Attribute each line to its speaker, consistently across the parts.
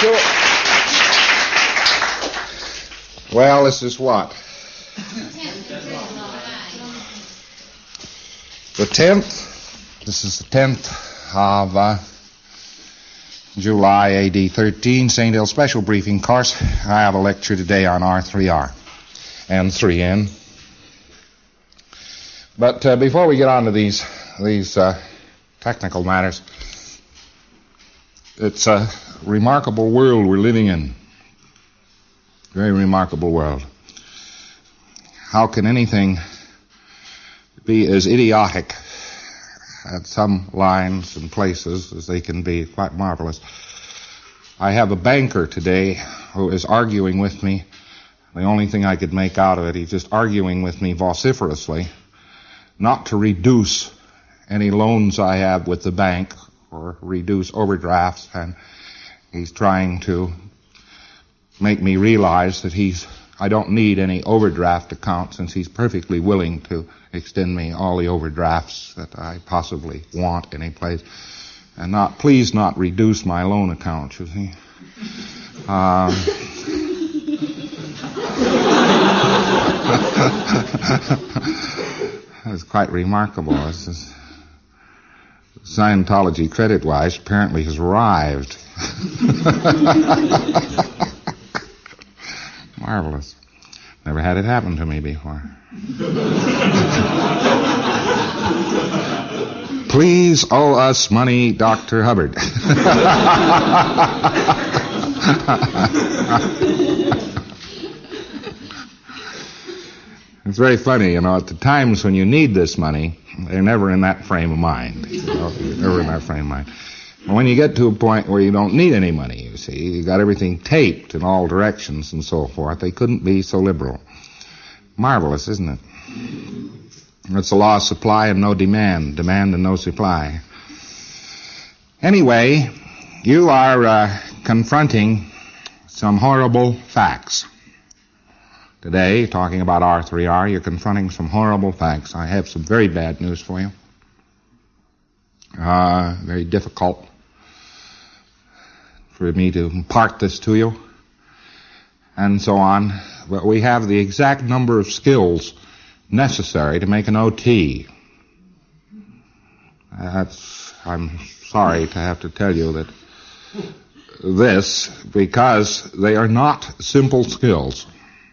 Speaker 1: sure. Well, this is what? The 10th. This is the 10th of July, A.D. 13, St. Hill Special Briefing Course. I have a lecture today on R3R and 3N. But before we get on to these technical matters, it's a remarkable world we're living in. Very remarkable world. How can anything be as idiotic at some lines and places as they can be? Quite marvelous. I have a banker today who is arguing with me. The only thing I could make out of it, he's just arguing with me vociferously not to reduce any loans I have with the bank or reduce overdrafts, and he's trying to make me realize that I don't need any overdraft account, since he's perfectly willing to extend me all the overdrafts that I possibly want any place, and please not reduce my loan account, you see. That's quite remarkable. Scientology, credit-wise, apparently has arrived. Marvelous. Never had it happen to me before. Please owe us money, Dr. Hubbard. It's very funny, at the times when you need this money, they're never in that frame of mind. Never in that frame of mind. And when you get to a point where you don't need any money, you see, you got everything taped in all directions and so forth, they couldn't be so liberal. Marvelous, isn't it? It's the law of supply and no demand and no supply. Anyway, you are confronting some horrible facts. Today, talking about R3R, you're confronting some horrible facts. I have some very bad news for you. Very difficult for me to impart this to you, and so on. But we have the exact number of skills necessary to make an OT. I'm sorry to have to tell you that this, because they are not simple skills.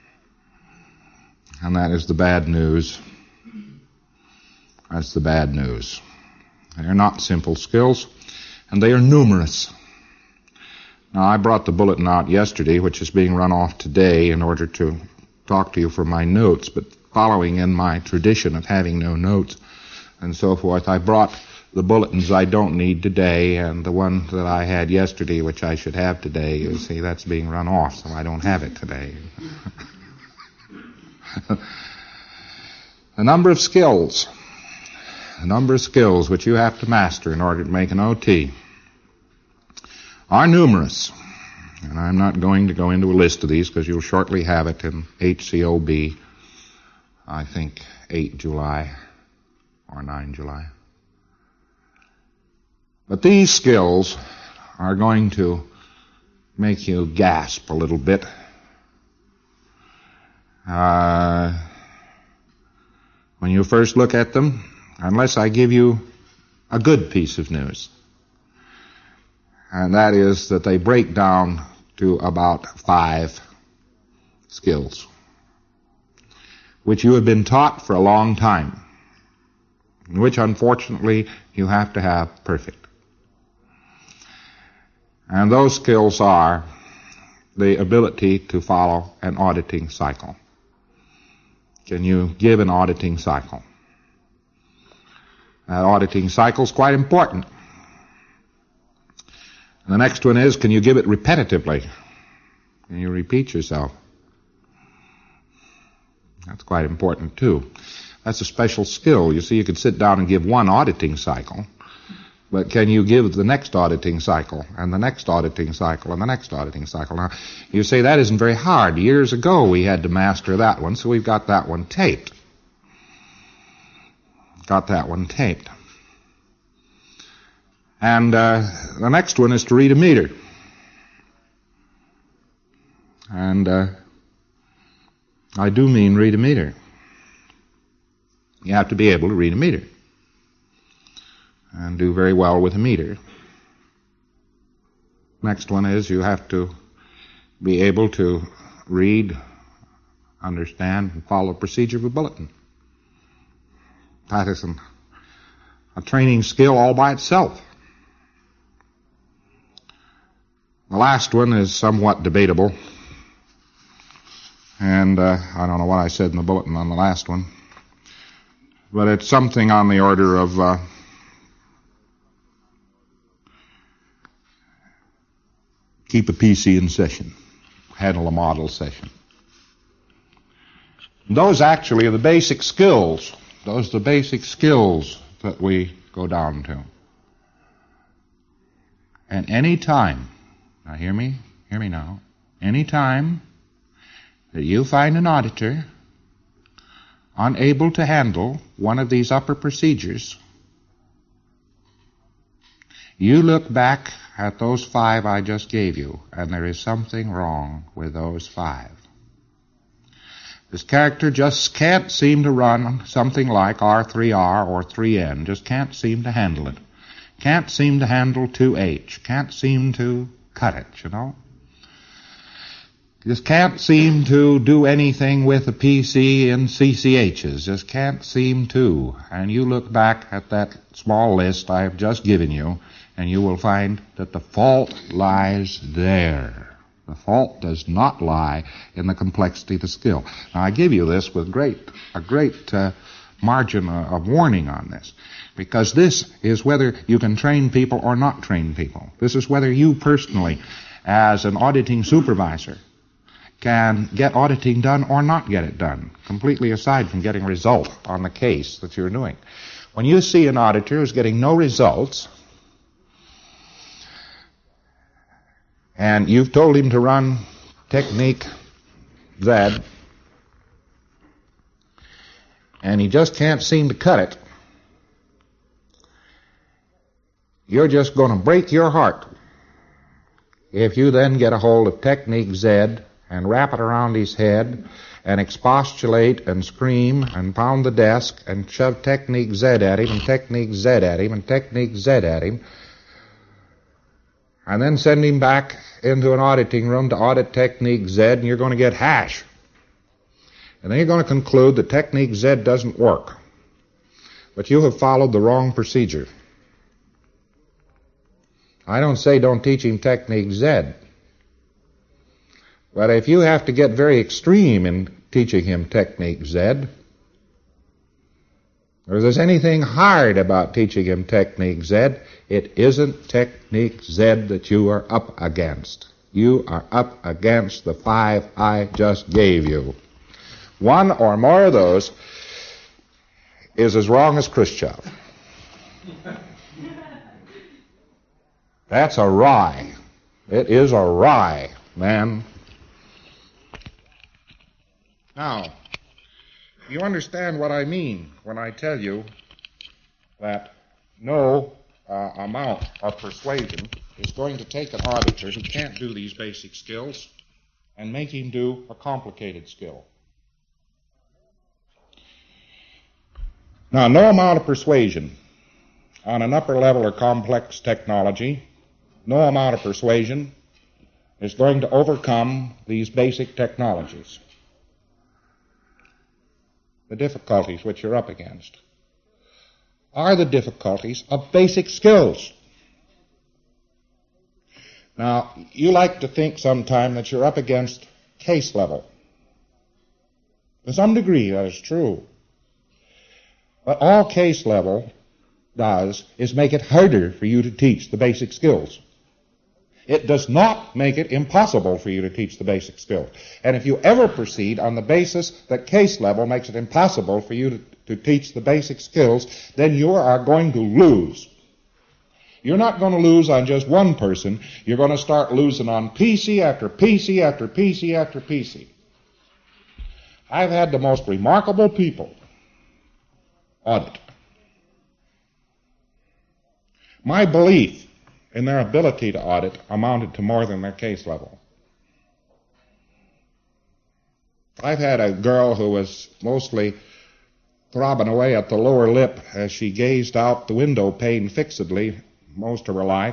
Speaker 1: And that is the bad news. That's the bad news. They are not simple skills, and they are numerous. Now, I brought the bulletin out yesterday, which is being run off today in order to talk to you for my notes, but following in my tradition of having no notes and so forth, I brought the bulletins I don't need today, and the one that I had yesterday, which I should have today, you see, that's being run off, so I don't have it today. The number of skills which you have to master in order to make an OT are numerous. And I'm not going to go into a list of these because you'll shortly have it in HCOB, I think 8 July or 9 July. But these skills are going to make you gasp a little bit. When you first look at them, unless I give you a good piece of news. And that is that they break down to about 5 skills, which you have been taught for a long time, which unfortunately you have to have perfect. And those skills are the ability to follow an auditing cycle. Can you give an auditing cycle? That auditing cycle is quite important. And the next one is, can you give it repetitively? Can you repeat yourself? That's quite important too. That's a special skill. You see, you could sit down and give one auditing cycle, but can you give the next auditing cycle, and the next auditing cycle, and the next auditing cycle? Now, you say that isn't very hard. Years ago we had to master that one, so we've got that one taped. And the next one is to read a meter. And I do mean read a meter. You have to be able to read a meter and do very well with a meter. Next one is you have to be able to read, understand, and follow the procedure of a bulletin. That is a training skill all by itself. The last one is somewhat debatable, and I don't know what I said in the bulletin on the last one, but it's something on the order of keep a PC in session, handle a model session. Those actually are the basic skills. Those are the basic skills that we go down to. And any time, now hear me now, any time that you find an auditor unable to handle one of these upper procedures, you look back at those 5 I just gave you, and there is something wrong with those 5. This character just can't seem to run something like R3R or 3N, just can't seem to handle it. Can't seem to handle 2H, can't seem to cut it, you know. Just can't seem to do anything with a PC and CCHs, just can't seem to. And you look back at that small list I've just given you, and you will find that the fault lies there. The fault does not lie in the complexity of the skill. Now, I give you this with a great margin of warning on this, because this is whether you can train people or not train people. This is whether you personally, as an auditing supervisor, can get auditing done or not get it done, completely aside from getting result on the case that you're doing. When you see an auditor who's getting no results, and you've told him to run technique Z, and he just can't seem to cut it, you're just going to break your heart if you then get a hold of technique Z and wrap it around his head and expostulate and scream and pound the desk and shove technique Z at him and technique Z at him and technique Z at him, and then send him back into an auditing room to audit technique Z, and you're going to get hash. And then you're going to conclude that technique Z doesn't work. But you have followed the wrong procedure. I don't say don't teach him technique Z. But if you have to get very extreme in teaching him technique Z, or if there's anything hard about teaching him technique Z, it isn't technique Z that you are up against. You are up against the 5 I just gave you. One or more of those is as wrong as Khrushchev. That's a rye. It is a rye, man. Now, you understand what I mean when I tell you that no amount of persuasion is going to take an auditor who can't do these basic skills and make him do a complicated skill. Now, no amount of persuasion on an upper level or complex technology, no amount of persuasion is going to overcome these basic technologies. The difficulties which you're up against are the difficulties of basic skills. Now, you like to think sometime that you're up against case level. To some degree, that is true. But all case level does is make it harder for you to teach the basic skills. It does not make it impossible for you to teach the basic skills. And if you ever proceed on the basis that case level makes it impossible for you to teach the basic skills, then you are going to lose. You're not going to lose on just one person. You're going to start losing on PC after PC after PC after PC. I've had the most remarkable people audit. My belief in their ability to audit amounted to more than their case level. I've had a girl who was mostly throbbing away at the lower lip as she gazed out the window pane fixedly most of her life,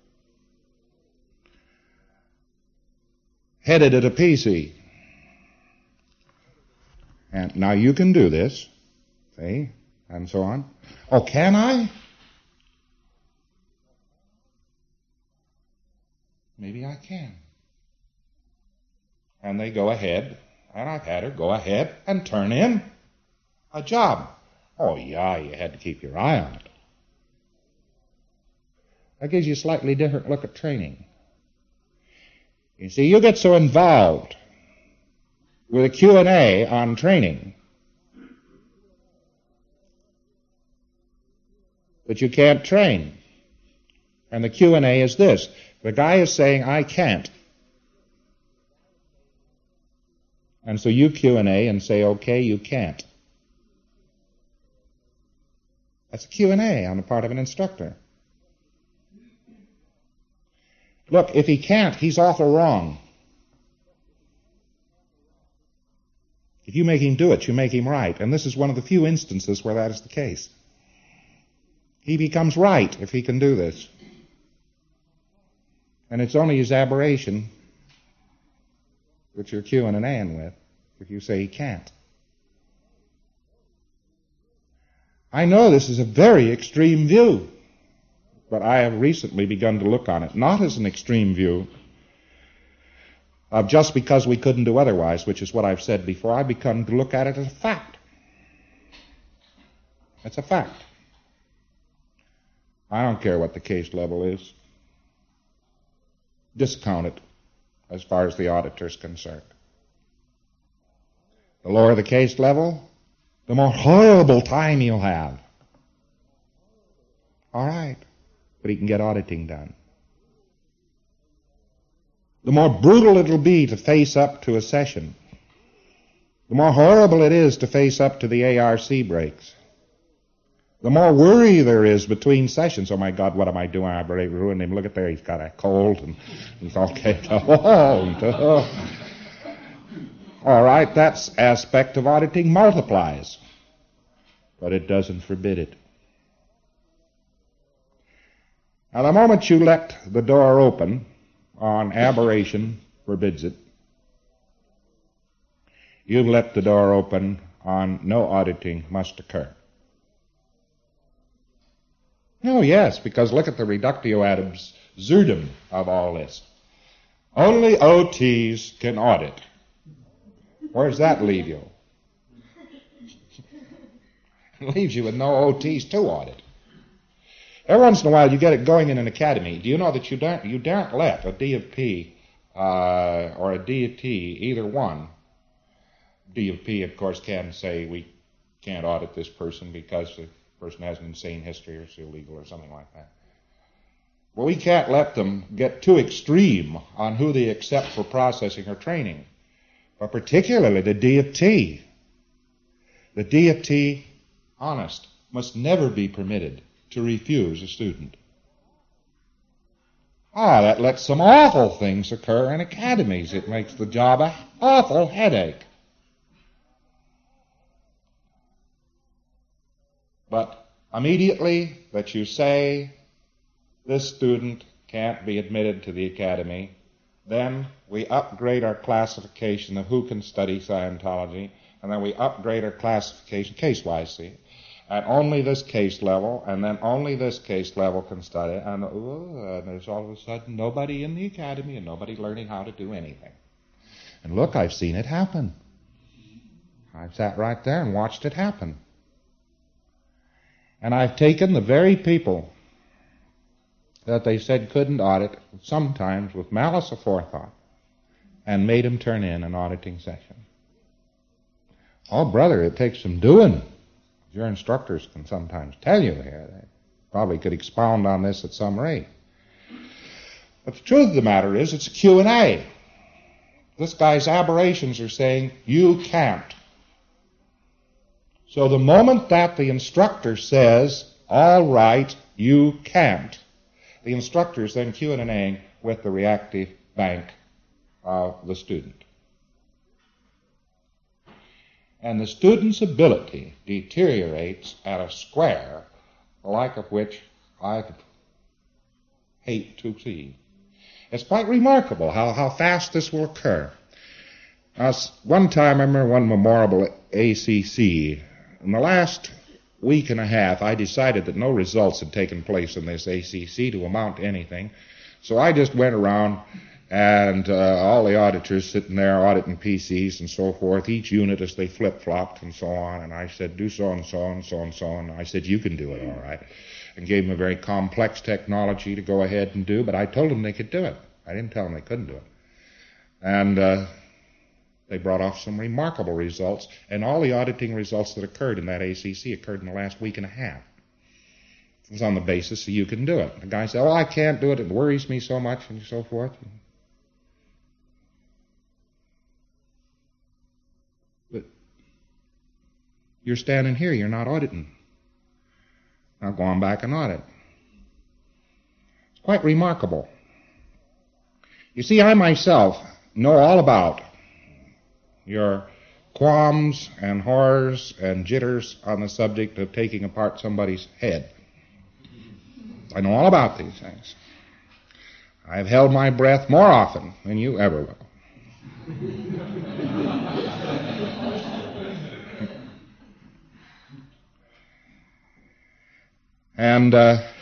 Speaker 1: headed at a PC. And now you can do this, see, and so on. Oh, can I? Maybe I can. And they go ahead, and I've had her go ahead and turn in a job. Oh, yeah, you had to keep your eye on it. That gives you a slightly different look at training. You see, you get so involved with a Q&A on training that you can't train. And the Q&A is this. The guy is saying, I can't. And so you Q&A and say, okay, you can't. That's a Q&A on the part of an instructor. Look, if he can't, he's awful wrong. If you make him do it, you make him right. And this is one of the few instances where that is the case. He becomes right if he can do this. And it's only his aberration that you're Qing and Aing with if you say he can't. I know this is a very extreme view, but I have recently begun to look on it not as an extreme view of just because we couldn't do otherwise, which is what I've said before. I've begun to look at it as a fact. It's a fact. I don't care what the case level is. Discount it as far as the auditor is concerned. The lower the case level, the more horrible time you'll have. All right, but he can get auditing done. The more brutal it'll be to face up to a session, the more horrible it is to face up to the ARC breaks. The more worry there is between sessions. Oh, my God, what am I doing? I've already ruined him. Look at there. He's got a cold and he's all caked up. All right, that aspect of auditing multiplies, but it doesn't forbid it. Now, the moment you let the door open on aberration forbids it, you've let the door open on no auditing must occur. Oh, yes, because look at the reductio ad absurdum of all this. Only OTs can audit. Where does that leave you? It leaves you with no OTs to audit. Every once in a while you get it going in an academy. Do you know that you daren't let a D of P or a D of T, either one. D of P, of course, can say we can't audit this person because the person has an insane history or is illegal or something like that. Well, we can't let them get too extreme on who they accept for processing or training, but particularly the D of T. The D of T, honest, must never be permitted to refuse a student. That lets some awful things occur in academies. It makes the job an awful headache. But immediately that you say this student can't be admitted to the academy, then we upgrade our classification of who can study Scientology, and then we upgrade our classification case-wise, see, and only this case level, and then only this case level can study, and there's all of a sudden nobody in the academy and nobody learning how to do anything. And look, I've seen it happen. I've sat right there and watched it happen. And I've taken the very people that they said couldn't audit, sometimes with malice aforethought, and made them turn in an auditing session. Oh, brother, it takes some doing. Your instructors can sometimes tell you here. They probably could expound on this at some rate. But the truth of the matter is, it's a Q&A. This guy's aberrations are saying, you can't. So the moment that the instructor says, all right, you can't, the instructor is then Q&Aing with the reactive bank of the student. and the student's ability deteriorates at a square, the like of which I hate to see. It's quite remarkable how fast this will occur. One time, I remember one memorable ACC. In the last week and a half, I decided that no results had taken place in this ACC to amount to anything. So I just went around and all the auditors sitting there auditing PCs and so forth, each unit as they flip-flopped and so on. And I said, do so and so and so and so. And I said, you can do it all right. And gave them a very complex technology to go ahead and do, but I told them they could do it. I didn't tell them they couldn't do it. And they brought off some remarkable results, and all the auditing results that occurred in that ACC occurred in the last week and a half. It was on the basis that you can do it. The guy said, oh, I can't do it, it worries me so much, and so forth. But you're standing here, you're not auditing. Now go on back and audit. It's quite remarkable. You see, I myself know all about your qualms and horrors and jitters on the subject of taking apart somebody's head. I know all about these things. I've held my breath more often than you ever will. And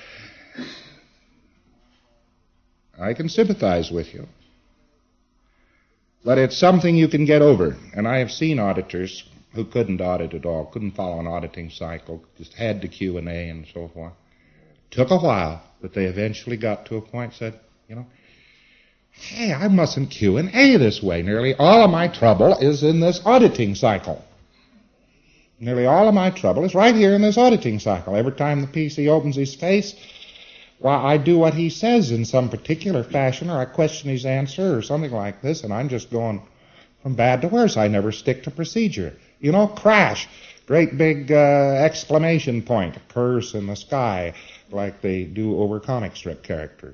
Speaker 1: I can sympathize with you. But it's something you can get over. And I have seen auditors who couldn't audit at all, couldn't follow an auditing cycle, just had to Q&A and so forth. Took a while, but they eventually got to a point, said, hey, I mustn't Q&A this way. Nearly all of my trouble is in this auditing cycle. Nearly all of my trouble is right here in this auditing cycle. Every time the PC opens his face, well, I do what he says in some particular fashion, or I question his answer, or something like this, and I'm just going from bad to worse. I never stick to procedure. Crash. Great big exclamation point occurs in the sky, like they do over comic strip characters.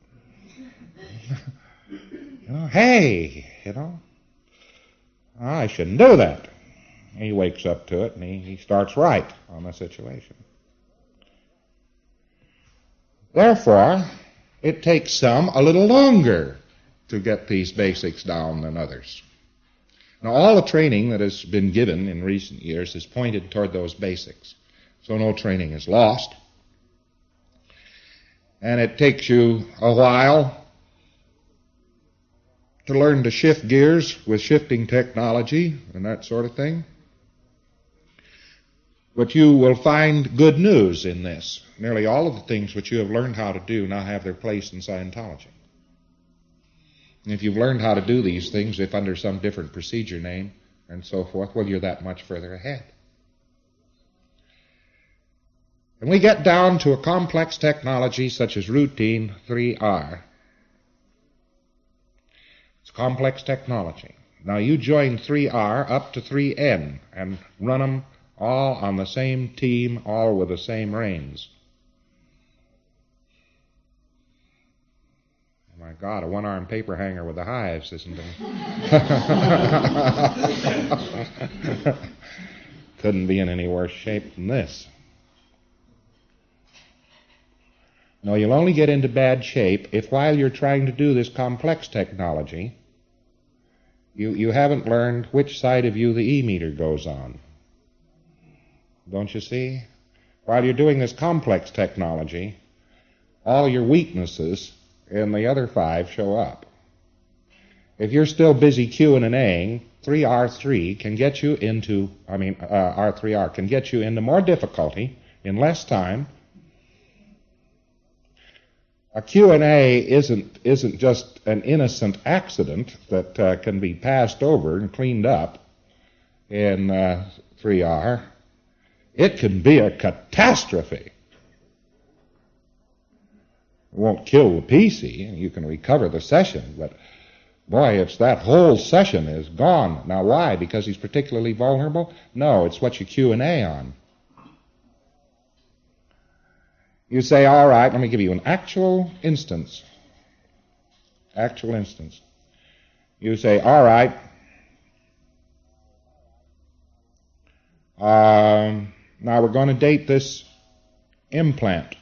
Speaker 1: Hey, I shouldn't do that. He wakes up to it, and he starts right on the situation. Therefore, it takes some a little longer to get these basics down than others. Now, all the training that has been given in recent years is pointed toward those basics. So no training is lost. And it takes you a while to learn to shift gears with shifting technology and that sort of thing. But you will find good news in this. Nearly all of the things which you have learned how to do now have their place in Scientology. And if you've learned how to do these things, if under some different procedure name and so forth, well, you're that much further ahead. And we get down to a complex technology such as routine 3R. It's complex technology. Now you join 3R up to 3N and run them all on the same team, all with the same reins. Oh my God, a one-armed paper hanger with the hives, isn't it? Couldn't be in any worse shape than this. No, you'll only get into bad shape if while you're trying to do this complex technology, you haven't learned which side of you the E-meter goes on. Don't you see? While you're doing this complex technology, all your weaknesses in the other 5 show up. If you're still busy Qing and Aing, 3R3 can get you into, R3R can get you into more difficulty in less time. A Q&A isn't just an innocent accident that can be passed over and cleaned up in 3R. It can be a catastrophe. It won't kill the PC, and you can recover the session, but boy, it's that whole session is gone. Now why? Because he's particularly vulnerable? No, it's what you Q&A on. You say, all right, let me give you an actual instance. Actual instance. You say, all right, Now we're going to date this implant.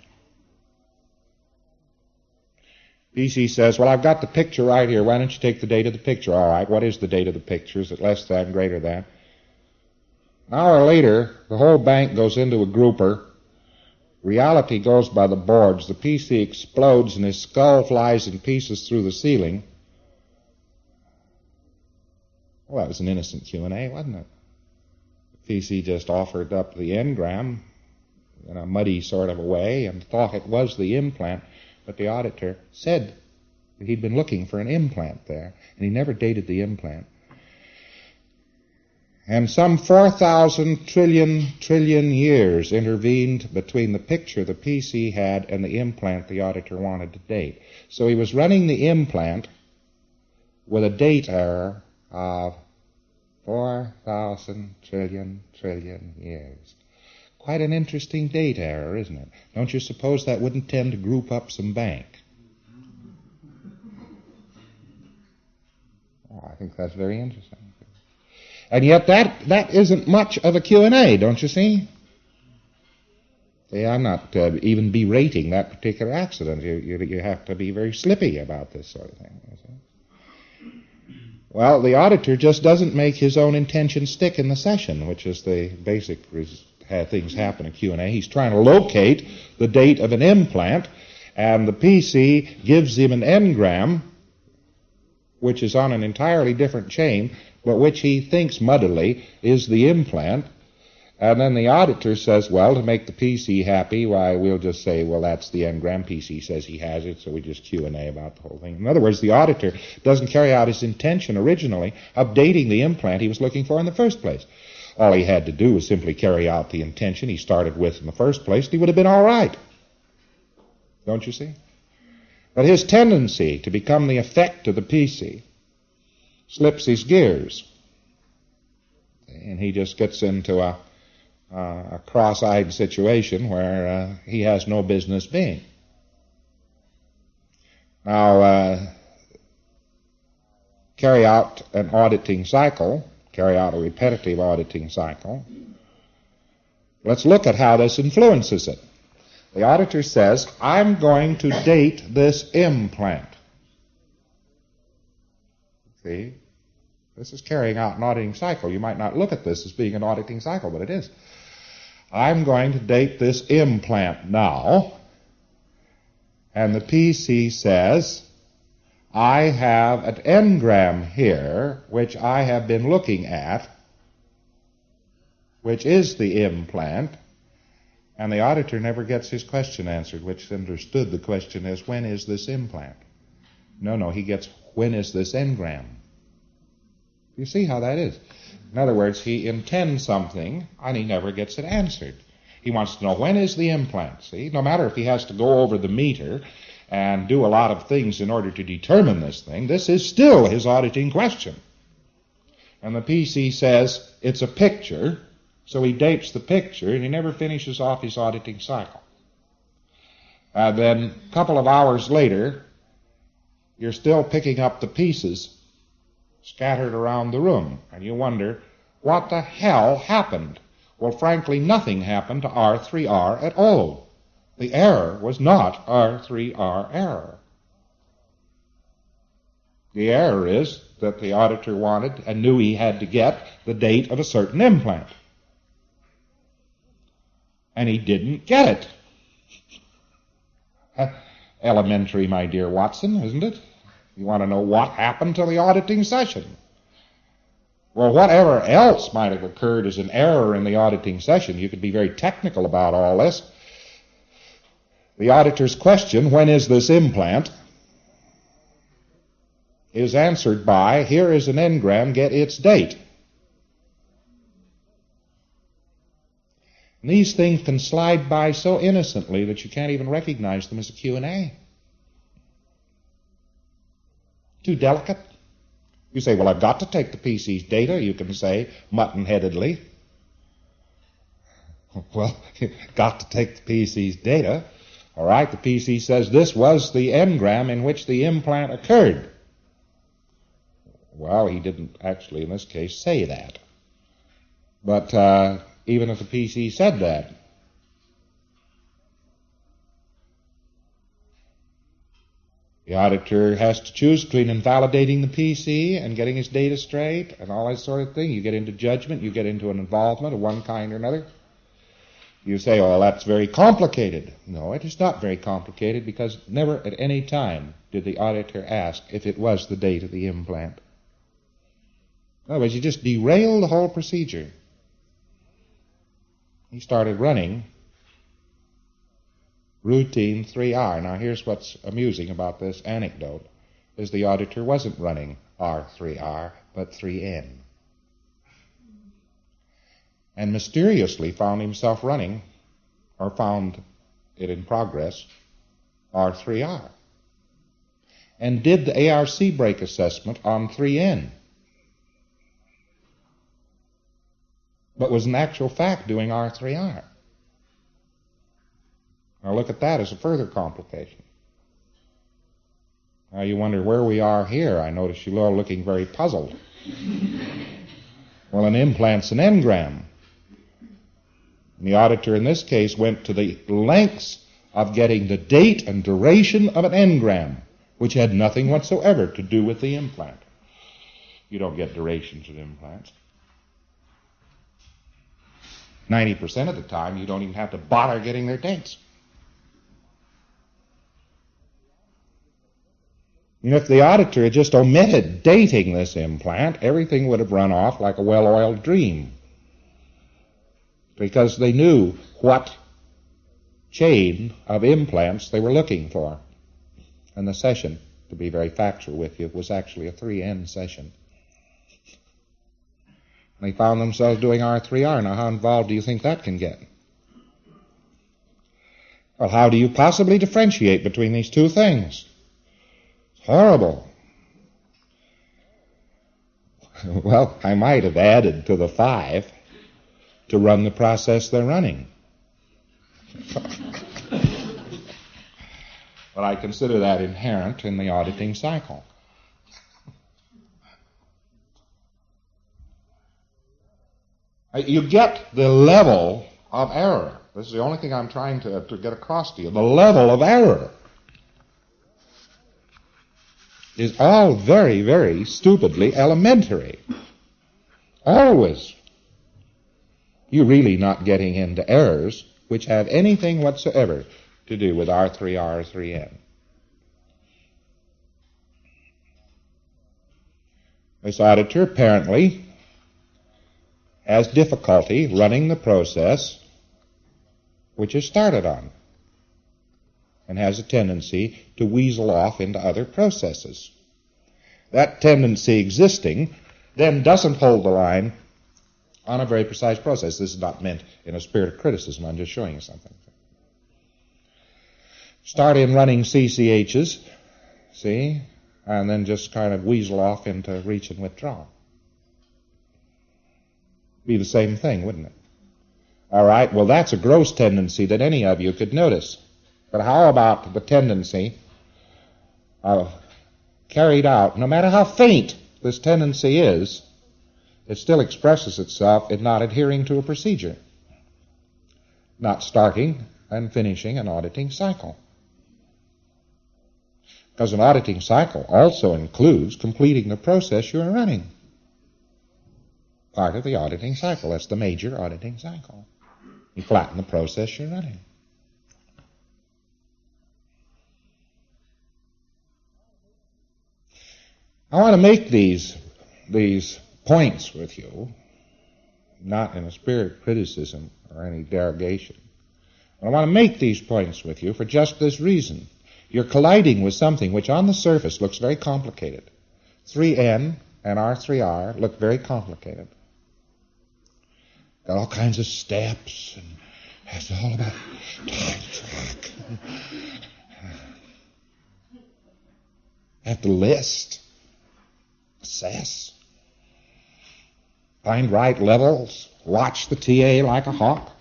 Speaker 1: PC says, well, I've got the picture right here. Why don't you take the date of the picture? All right, what is the date of the picture? Is it less than, greater than? An hour later, the whole bank goes into a grouper. Reality goes by the boards. The PC explodes and his skull flies in pieces through the ceiling. Well, that was an innocent Q&A, wasn't it? The PC just offered up the engram in a muddy sort of a way and thought it was the implant. But the auditor said that he'd been looking for an implant there, and he never dated the implant. And some 4,000 trillion years intervened between the picture the PC had and the implant the auditor wanted to date. So he was running the implant with a date error of 4,000 trillion years. Quite an interesting date error, isn't it? Don't you suppose that wouldn't tend to group up some bank? Oh, I think that's very interesting. And yet that isn't much of a Q&A, don't you see? See, I'm not even berating that particular accident. You have to be very slippy about this sort of thing. You see? Well, the auditor just doesn't make his own intention stick in the session, which is the basic things happen in Q&A. He's trying to locate the date of an implant, and the PC gives him an engram, which is on an entirely different chain, but which he thinks muddily is the implant. And then the auditor says, well, to make the PC happy, why, we'll just say, well, that's the engram. PC says he has it, so we just Q&A about the whole thing. In other words, the auditor doesn't carry out his intention originally of dating the implant he was looking for in the first place. All he had to do was simply carry out the intention he started with in the first place, and he would have been all right. Don't you see? But his tendency to become the effect of the PC slips his gears, and he just gets into a cross-eyed situation where he has no business being. Now, carry out an auditing cycle, carry out a repetitive auditing cycle. Let's look at how this influences it. The auditor says, I'm going to date this implant. See? This is carrying out an auditing cycle. You might not look at this as being an auditing cycle, but it is. I'm going to date this implant now. And the PC says, I have an engram here, which I have been looking at, which is the implant. And the auditor never gets his question answered, which understood the question as, when is this implant? No, he gets, when is this engram? You see how that is? In other words, he intends something, and he never gets it answered. He wants to know, when is the implant? See, no matter if he has to go over the meter and do a lot of things in order to determine this thing, this is still his auditing question. And the PC says, it's a picture, so he dates the picture, and he never finishes off his auditing cycle. Then a couple of hours later, you're still picking up the pieces scattered around the room, and you wonder, what the hell happened? Well, frankly, nothing happened to R3R at all. The error was not R3R error. The error is that the auditor wanted and knew he had to get the date of a certain implant. And he didn't get it. Elementary, my dear Watson, isn't it? You want to know what happened to the auditing session. Well, whatever else might have occurred as an error in the auditing session, you could be very technical about all this. The auditor's question, when is this implant, is answered by, here is an engram, get its date. And these things can slide by so innocently that you can't even recognize them as a Q&A. Too delicate. You say, well, I've got to take the PC's data, you can say, mutton-headedly. Well, you've got to take the PC's data. All right, the PC says this was the engram in which the implant occurred. Well, he didn't actually, in this case, say that. But even if the PC said that. The auditor has to choose between invalidating the PC and getting his data straight and all that sort of thing. You get into judgment, you get into an involvement of one kind or another. You say, oh, that's very complicated. No, it is not very complicated, because never at any time did the auditor ask if it was the date of the implant. In other words, you just derailed the whole procedure. He started running routine 3R. Now here's what's amusing about this anecdote, is the auditor wasn't running R3R, but 3N. And mysteriously found himself running, or found it in progress, R3R. And did the ARC break assessment on 3N. But was in actual fact doing R3R. Now look at that as a further complication. Now you wonder where we are here. I notice you are looking very puzzled. Well, an implant's an engram. And the auditor in this case went to the lengths of getting the date and duration of an engram, which had nothing whatsoever to do with the implant. You don't get durations of implants. 90% of the time, you don't even have to bother getting their dates. And if the auditor had just omitted dating this implant, everything would have run off like a well-oiled dream, because they knew what chain of implants they were looking for. And the session, to be very factual with you, was actually a 3N session. And they found themselves doing R3R. Now, how involved do you think that can get? Well, how do you possibly differentiate between these two things? It's horrible. Well, I might have added to the 5 to run the process they're running. But I consider that inherent in the auditing cycle. You get the level of error. This is the only thing I'm trying to get across to you. The level of error is all very, very stupidly elementary. Always. You're really not getting into errors which have anything whatsoever to do with R3R or 3N. This auditor apparently has difficulty running the process which is started on, and has a tendency to weasel off into other processes. That tendency existing then doesn't hold the line on a very precise process. This is not meant in a spirit of criticism. I'm just showing you something. Start in running CCHs, see, and then just kind of weasel off into reach and withdraw. Be the same thing, wouldn't it? All right, well, that's a gross tendency that any of you could notice. But how about the tendency carried out, no matter how faint this tendency is, it still expresses itself in not adhering to a procedure, not starting and finishing an auditing cycle. Because an auditing cycle also includes completing the process you're running. Part of the auditing cycle. That's the major auditing cycle. You flatten the process you're running. I want to make these points with you, not in a spirit of criticism or any derogation. I want to make these points with you for just this reason. You're colliding with something which on the surface looks very complicated. 3N and R3R look very complicated. Got all kinds of steps, and it's all about time track. Have to list, assess, find right levels, watch the TA like a hawk.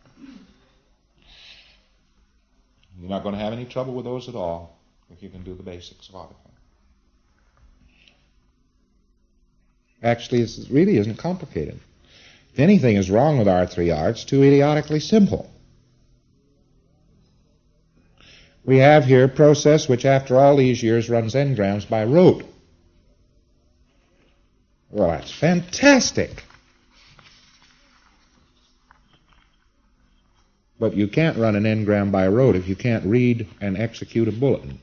Speaker 1: You're not going to have any trouble with those at all if you can do the basics of auditing. Actually, it really isn't complicated. If anything is wrong with R3R, it's too idiotically simple. We have here a process which, after all these years, runs engrams by rote. Well, that's fantastic. But you can't run an engram by rote if you can't read and execute a bulletin.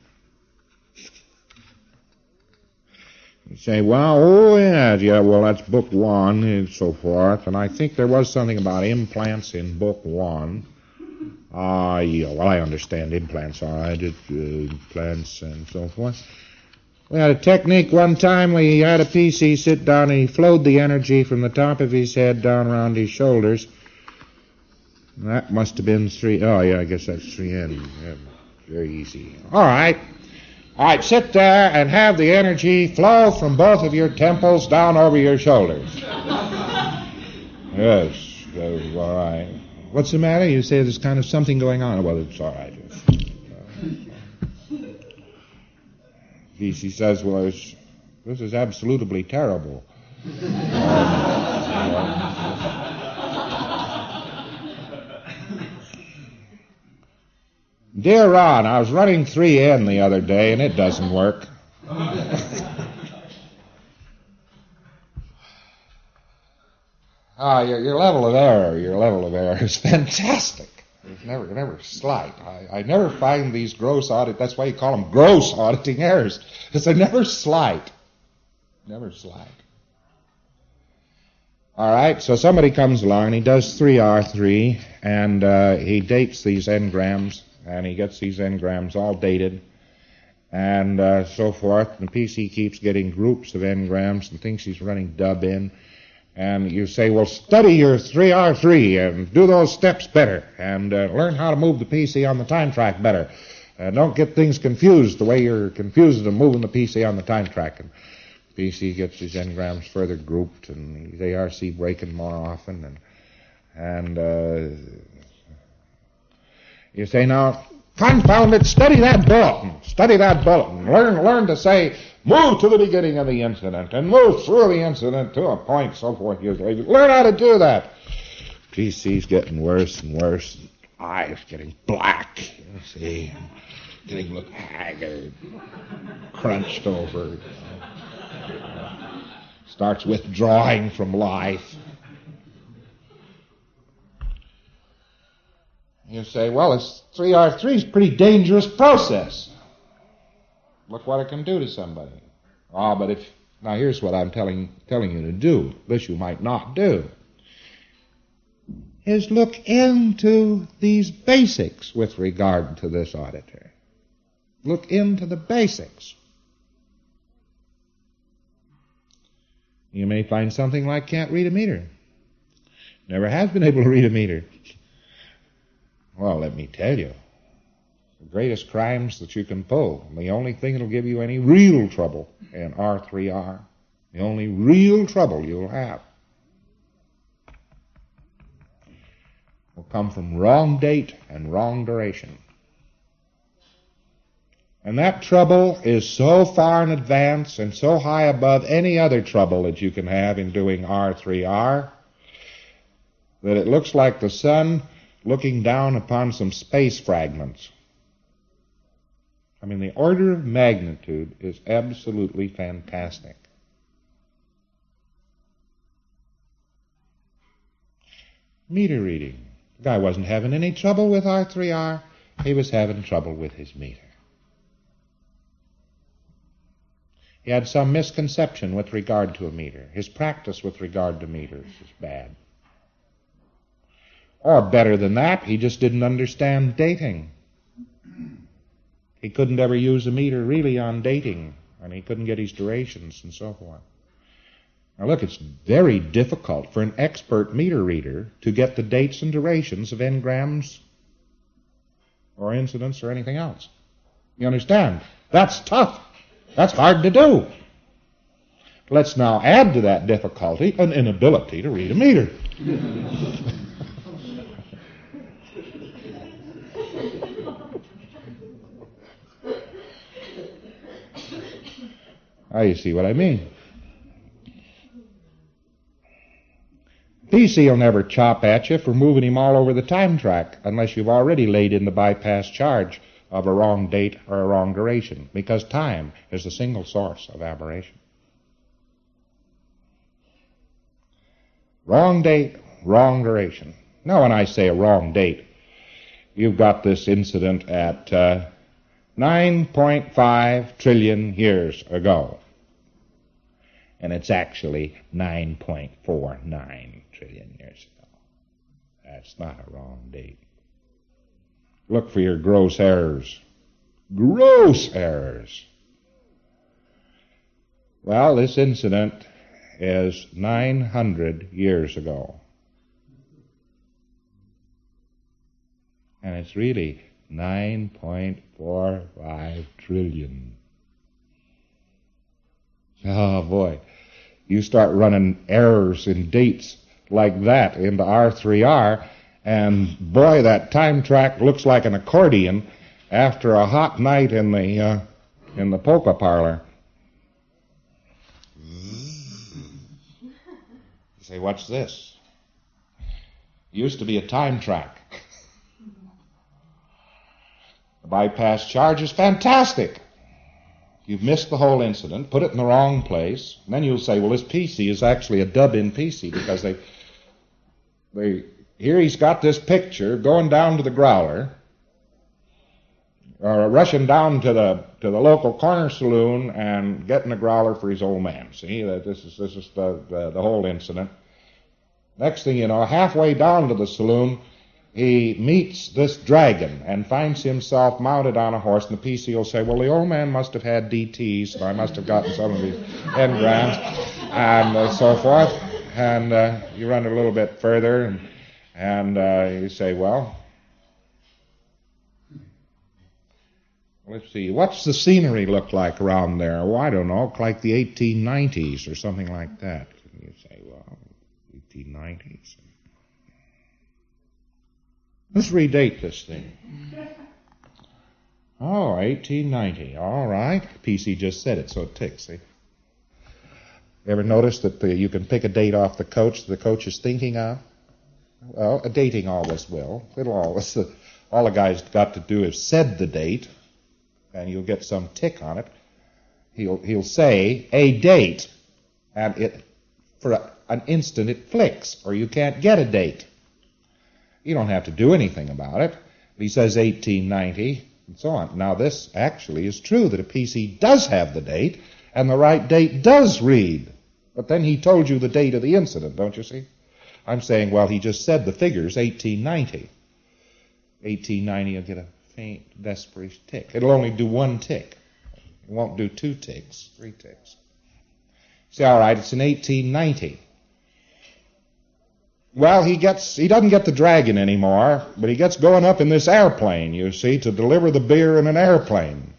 Speaker 1: You say, well, well, that's book 1 and so forth, and I think there was something about implants in book 1. Well, I understand implants, all right, implants and so forth. We had a technique one time. We had a PC sit down and he flowed the energy from the top of his head down around his shoulders. That must have been 3. Oh, yeah, I guess that's 3N. Yeah, very easy. All right, sit there and have the energy flow from both of your temples down over your shoulders. Yes, all right. What's the matter? You say there's kind of something going on. Well, it's all right. He says, well, this is absolutely terrible. Dear Ron, I was running 3N the other day, and it doesn't work. Your level of error is fantastic. It's never slight. I never find these gross audit. That's why you call them gross auditing errors, because they're never slight. Never slight. All right, so somebody comes along and he does 3R3, and he dates these engrams, and he gets these engrams all dated, and so forth. And the PC keeps getting groups of engrams and thinks he's running dub in. And you say, well, study your 3R3 and do those steps better and learn how to move the PC on the time track better. Don't get things confused the way you're confused in moving the PC on the time track. And PC gets his engrams further grouped and his ARC breaking more often. And you say, now, confound it, study that bulletin. Learn to say, move to the beginning of the incident and move through the incident to a point, so forth. Learn how to do that. PC's getting worse and worse. Eyes getting black, you see. Getting look haggard, crunched over. Starts withdrawing from life. You say, well, it's 3R3 is a pretty dangerous process. Look what it can do to somebody. Now here's what I'm telling you to do. This you might not do. Is look into these basics with regard to this auditor. Look into the basics. You may find something like can't read a meter. Never has been able to read a meter. Well, let me tell you. The greatest crimes that you can pull. And the only thing that'll give you any real trouble in R3R, the only real trouble you'll have, will come from wrong date and wrong duration. And that trouble is so far in advance and so high above any other trouble that you can have in doing R3R that it looks like the sun looking down upon some space fragments. I mean, the order of magnitude is absolutely fantastic. Meter reading. The guy wasn't having any trouble with R3R. He was having trouble with his meter. He had some misconception with regard to a meter. His practice with regard to meters is bad. Or better than that, he just didn't understand dating. He couldn't ever use a meter really on dating, and he couldn't get his durations and so forth. Now look, it's very difficult for an expert meter reader to get the dates and durations of engrams or incidents or anything else. You understand? That's tough. That's hard to do. Let's now add to that difficulty an inability to read a meter. Now you see what I mean. PC will never chop at you for moving him all over the time track unless you've already laid in the bypass charge of a wrong date or a wrong duration, because time is the single source of aberration. Wrong date, wrong duration. Now when I say a wrong date, you've got this incident at 9.5 trillion years ago. And it's actually 9.49 trillion years ago. That's not a wrong date. Look for your gross errors. Gross errors. Well, this incident is 900 years ago. And it's really 9.45 trillion. Oh, boy. You start running errors in dates like that into R3R, and boy, that time track looks like an accordion after a hot night in the polka parlor. You say, what's this? It used to be a time track. The bypass charge is fantastic. You've missed the whole incident, put it in the wrong place, and then you'll say, well, this PC is actually a dub-in PC because here he's got this picture going down to the growler, or rushing down to the local corner saloon and getting a growler for his old man. See, this is the whole incident. Next thing you know, halfway down to the saloon, he meets this dragon and finds himself mounted on a horse, and the PC will say, well, the old man must have had DTs, and I must have gotten some of these engrams, and so forth. And you run it a little bit further, and you say, well, let's see, what's the scenery look like around there? Oh, I don't know, like the 1890s or something like that. And you say, well, 1890s. Let's redate this thing. Oh, 1890. All right. PC just said it, so it ticks. See? Ever notice that you can pick a date off the coach is thinking of? Well, a dating always will. It'll always. All the guy's got to do is said the date, and you'll get some tick on it. He'll say a date, and for an instant it flicks, or you can't get a date. You don't have to do anything about it. He says 1890, and so on. Now, this actually is true, that a PC does have the date, and the right date does read. But then he told you the date of the incident, don't you see? I'm saying, well, he just said the figures, 1890. 1890 will get a faint, desperate tick. It'll only do one tick. It won't do 2 ticks, 3 ticks. Say, all right, it's in 1890. Well, he doesn't get the dragon anymore, but he gets going up in this airplane, you see, to deliver the beer in an airplane.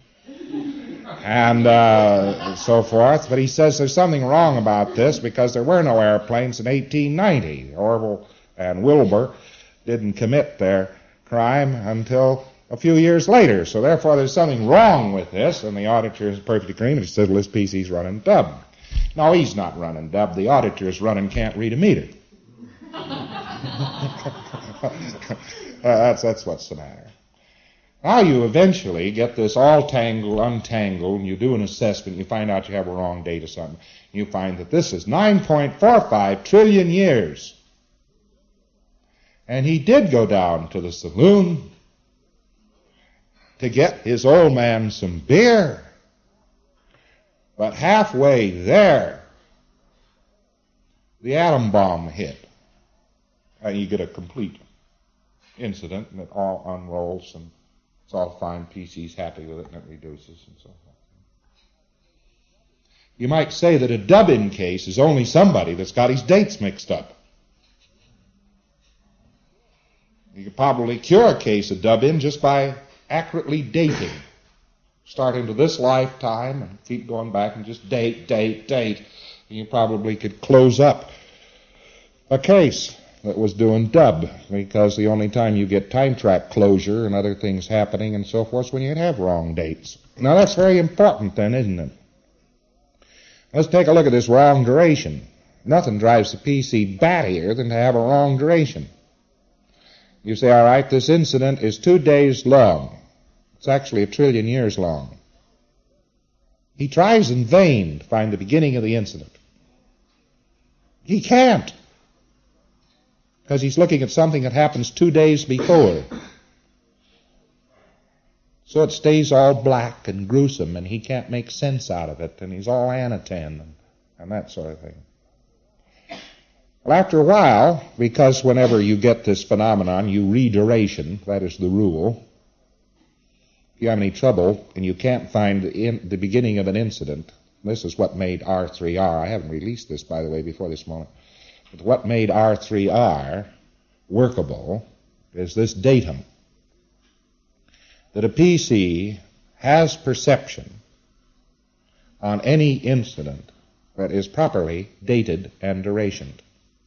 Speaker 1: And so forth. But he says there's something wrong about this because there were no airplanes in 1890. Orville and Wilbur didn't commit their crime until a few years later. So therefore there's something wrong with this, and the auditor is in perfect agreement. He says, well, this PC's running dub. No, he's not running dub. The auditor is running can't read a meter. That's what's the matter. Now you eventually get this all tangled, untangled, and you do an assessment, you find out you have a wrong date or something. You find that this is 9.45 trillion years. And he did go down to the saloon to get his old man some beer. But halfway there, the atom bomb hit. And you get a complete incident, and it all unrolls, and it's all fine. PC's happy with it, and it reduces, and so forth. You might say that a dub-in case is only somebody that's got his dates mixed up. You could probably cure a case of dub-in just by accurately dating. Start into this lifetime and keep going back and just date. And you probably could close up a case that was doing dub, because the only time you get time track closure and other things happening and so forth is when you have wrong dates. Now that's very important then, isn't it? Let's take a look at this wrong duration. Nothing drives the PC battier than to have a wrong duration. You say, all right, this incident is 2 days long. It's actually 1 trillion years long. He tries in vain to find the beginning of the incident. He can't, because he's looking at something that happens 2 days before. So it stays all black and gruesome, and he can't make sense out of it, and he's all anatem and that sort of thing. Well, after a while, because whenever you get this phenomenon, you reduration, that is the rule. If you have any trouble and you can't find the beginning of an incident, this is what made R3R. I haven't released this, by the way, before this moment. But what made R3R workable is this datum. That a PC has perception on any incident that is properly dated and durationed.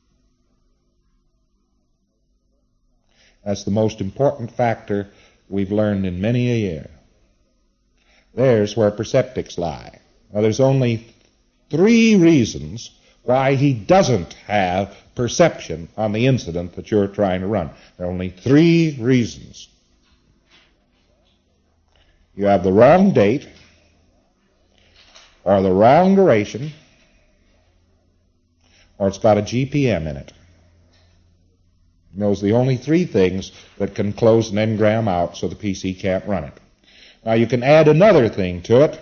Speaker 1: That's the most important factor we've learned in many a year. There's where perceptics lie. Now, there's only 3 reasons why he doesn't have perception on the incident that you're trying to run. There are only 3 reasons. You have the wrong date, or the wrong duration, or it's got a GPM in it. Those are the only 3 things that can close an engram out so the PC can't run it. Now you can add another thing to it,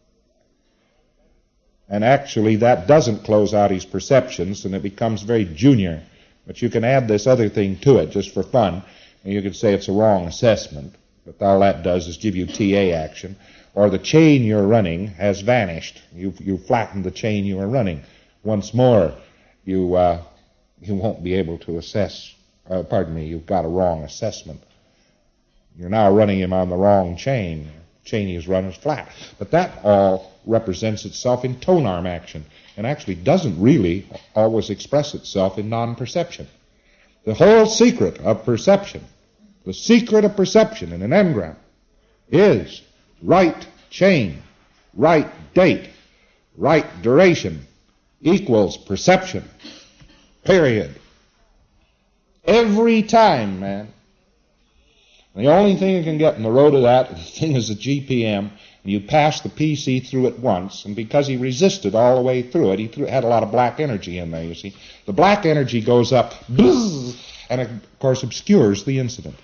Speaker 1: and actually that doesn't close out his perceptions, and it becomes very junior. But you can add this other thing to it just for fun, and you could say it's a wrong assessment, but all that does is give you TA action, or the chain you're running has vanished. You've flattened the chain you were running. Once more, you won't be able to assess. You've got a wrong assessment. You're now running him on the wrong chain. The chain he's run is flat. But that all represents itself in tone arm action, and actually doesn't really always express itself in non-perception. The whole secret of perception, the secret of perception in an engram, is right chain, right date, right duration equals perception. Period. Every time, man. The only thing you can get in the road of that thing is a GPM, and you pass the PC through it once, and because he resisted all the way through it, he had a lot of black energy in there, you see. The black energy goes up, buzz, and of course obscures the incident.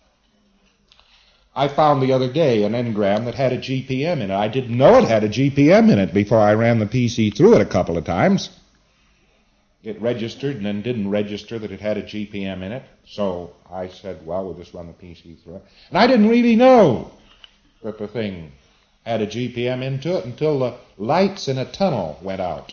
Speaker 1: I found the other day an engram that had a GPM in it. I didn't know it had a GPM in it before I ran the PC through it a couple of times. It registered and then didn't register that it had a GPM in it. So I said, well, we'll just run the PC through it. And I didn't really know that the thing had a GPM into it until the lights in a tunnel went out.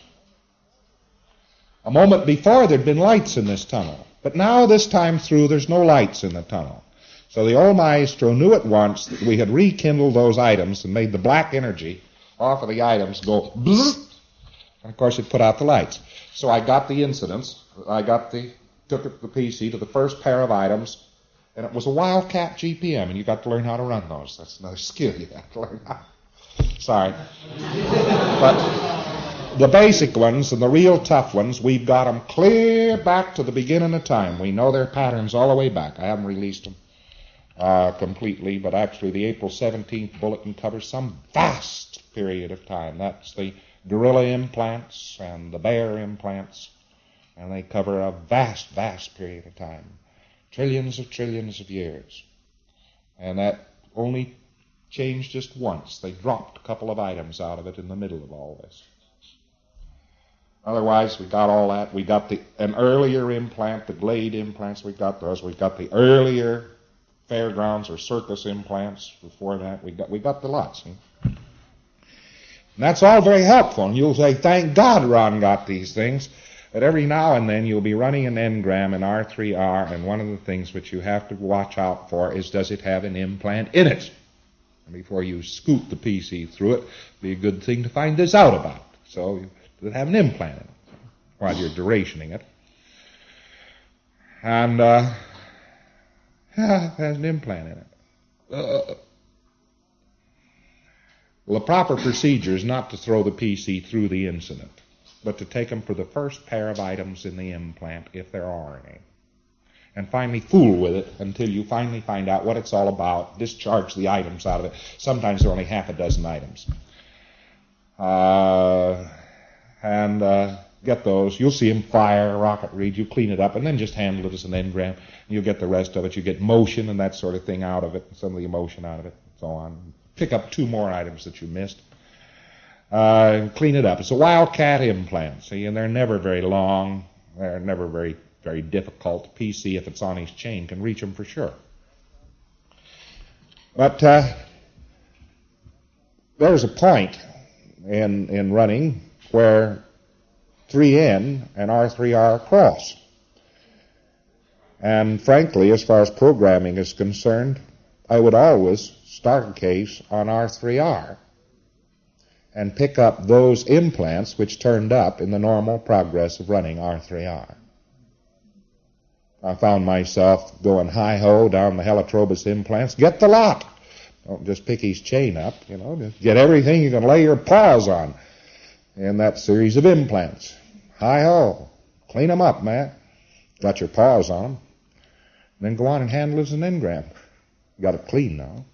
Speaker 1: A moment before, there'd been lights in this tunnel. But now, this time through, there's no lights in the tunnel. So the old maestro knew at once that we had rekindled those items and made the black energy off of the items go bzzz, and of course it put out the lights. So I got the incidents. Took the PC to the first pair of items, and it was a Wildcat GPM, and you got to learn how to run those. That's another skill you got to learn how. Sorry. But the basic ones and the real tough ones, we've got them clear back to the beginning of time. We know their patterns all the way back. I haven't released them completely, but actually the April 17th bulletin covers some vast period of time. That's the gorilla implants and the bear implants, and they cover a vast, vast period of time, trillions of years. And that only changed just once. They dropped a couple of items out of it in the middle of all this. Otherwise, we got all that. We got an earlier implant, the Glade implants, we got those. We got the earlier fairgrounds or circus implants before that. We got the lots. See? And that's all very helpful, and you'll say, thank God Ron got these things. But every now and then you'll be running an engram in R3R, and one of the things which you have to watch out for is, does it have an implant in it? And before you scoot the PC through it, it'd be a good thing to find this out about. So, does it have an implant in it while you're durationing it? And, it has an implant in it. Well, the proper procedure is not to throw the PC through the incident. but to take them for the first pair of items in the implant, if there are any. And finally fool with it until you finally find out what it's all about, discharge the items out of it. Sometimes there are only half a dozen items. Get those. You'll see them fire, rocket read. You clean it up and then just handle it as an engram. You'll get the rest of it. You get motion and that sort of thing out of it, some of the emotion out of it, and so on. Pick up 2 more items that you missed. Clean it up. It's a Wildcat implant, see, and they're never very long. They're never very, very difficult. PC, if it's on his chain, can reach them for sure. But there's a point in running where 3N and R3R cross. And frankly, as far as programming is concerned, I would always start a case on R3R and pick up those implants which turned up in the normal progress of running R3R. I found myself going hi-ho down the Helitrobus implants. Get the lot. Don't just pick his chain up, just get everything you can lay your paws on in that series of implants. Hi-ho. Clean them up, Matt. Got your paws on them. Then go on and handle it as an engram. You got it clean now.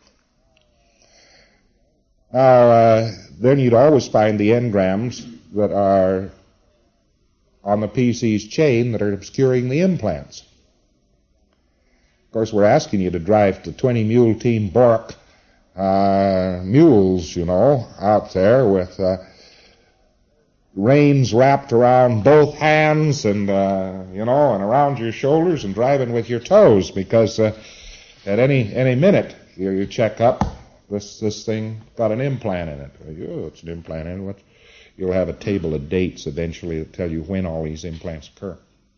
Speaker 1: Then you'd always find the engrams that are on the PC's chain that are obscuring the implants. Of course, we're asking you to drive to 20 Mule Team Bork mules, out there with reins wrapped around both hands and, and around your shoulders and driving with your toes because at any minute you check up, this thing got an implant in it. Oh, it's an implant in it. You'll have a table of dates eventually that tell you when all these implants occur.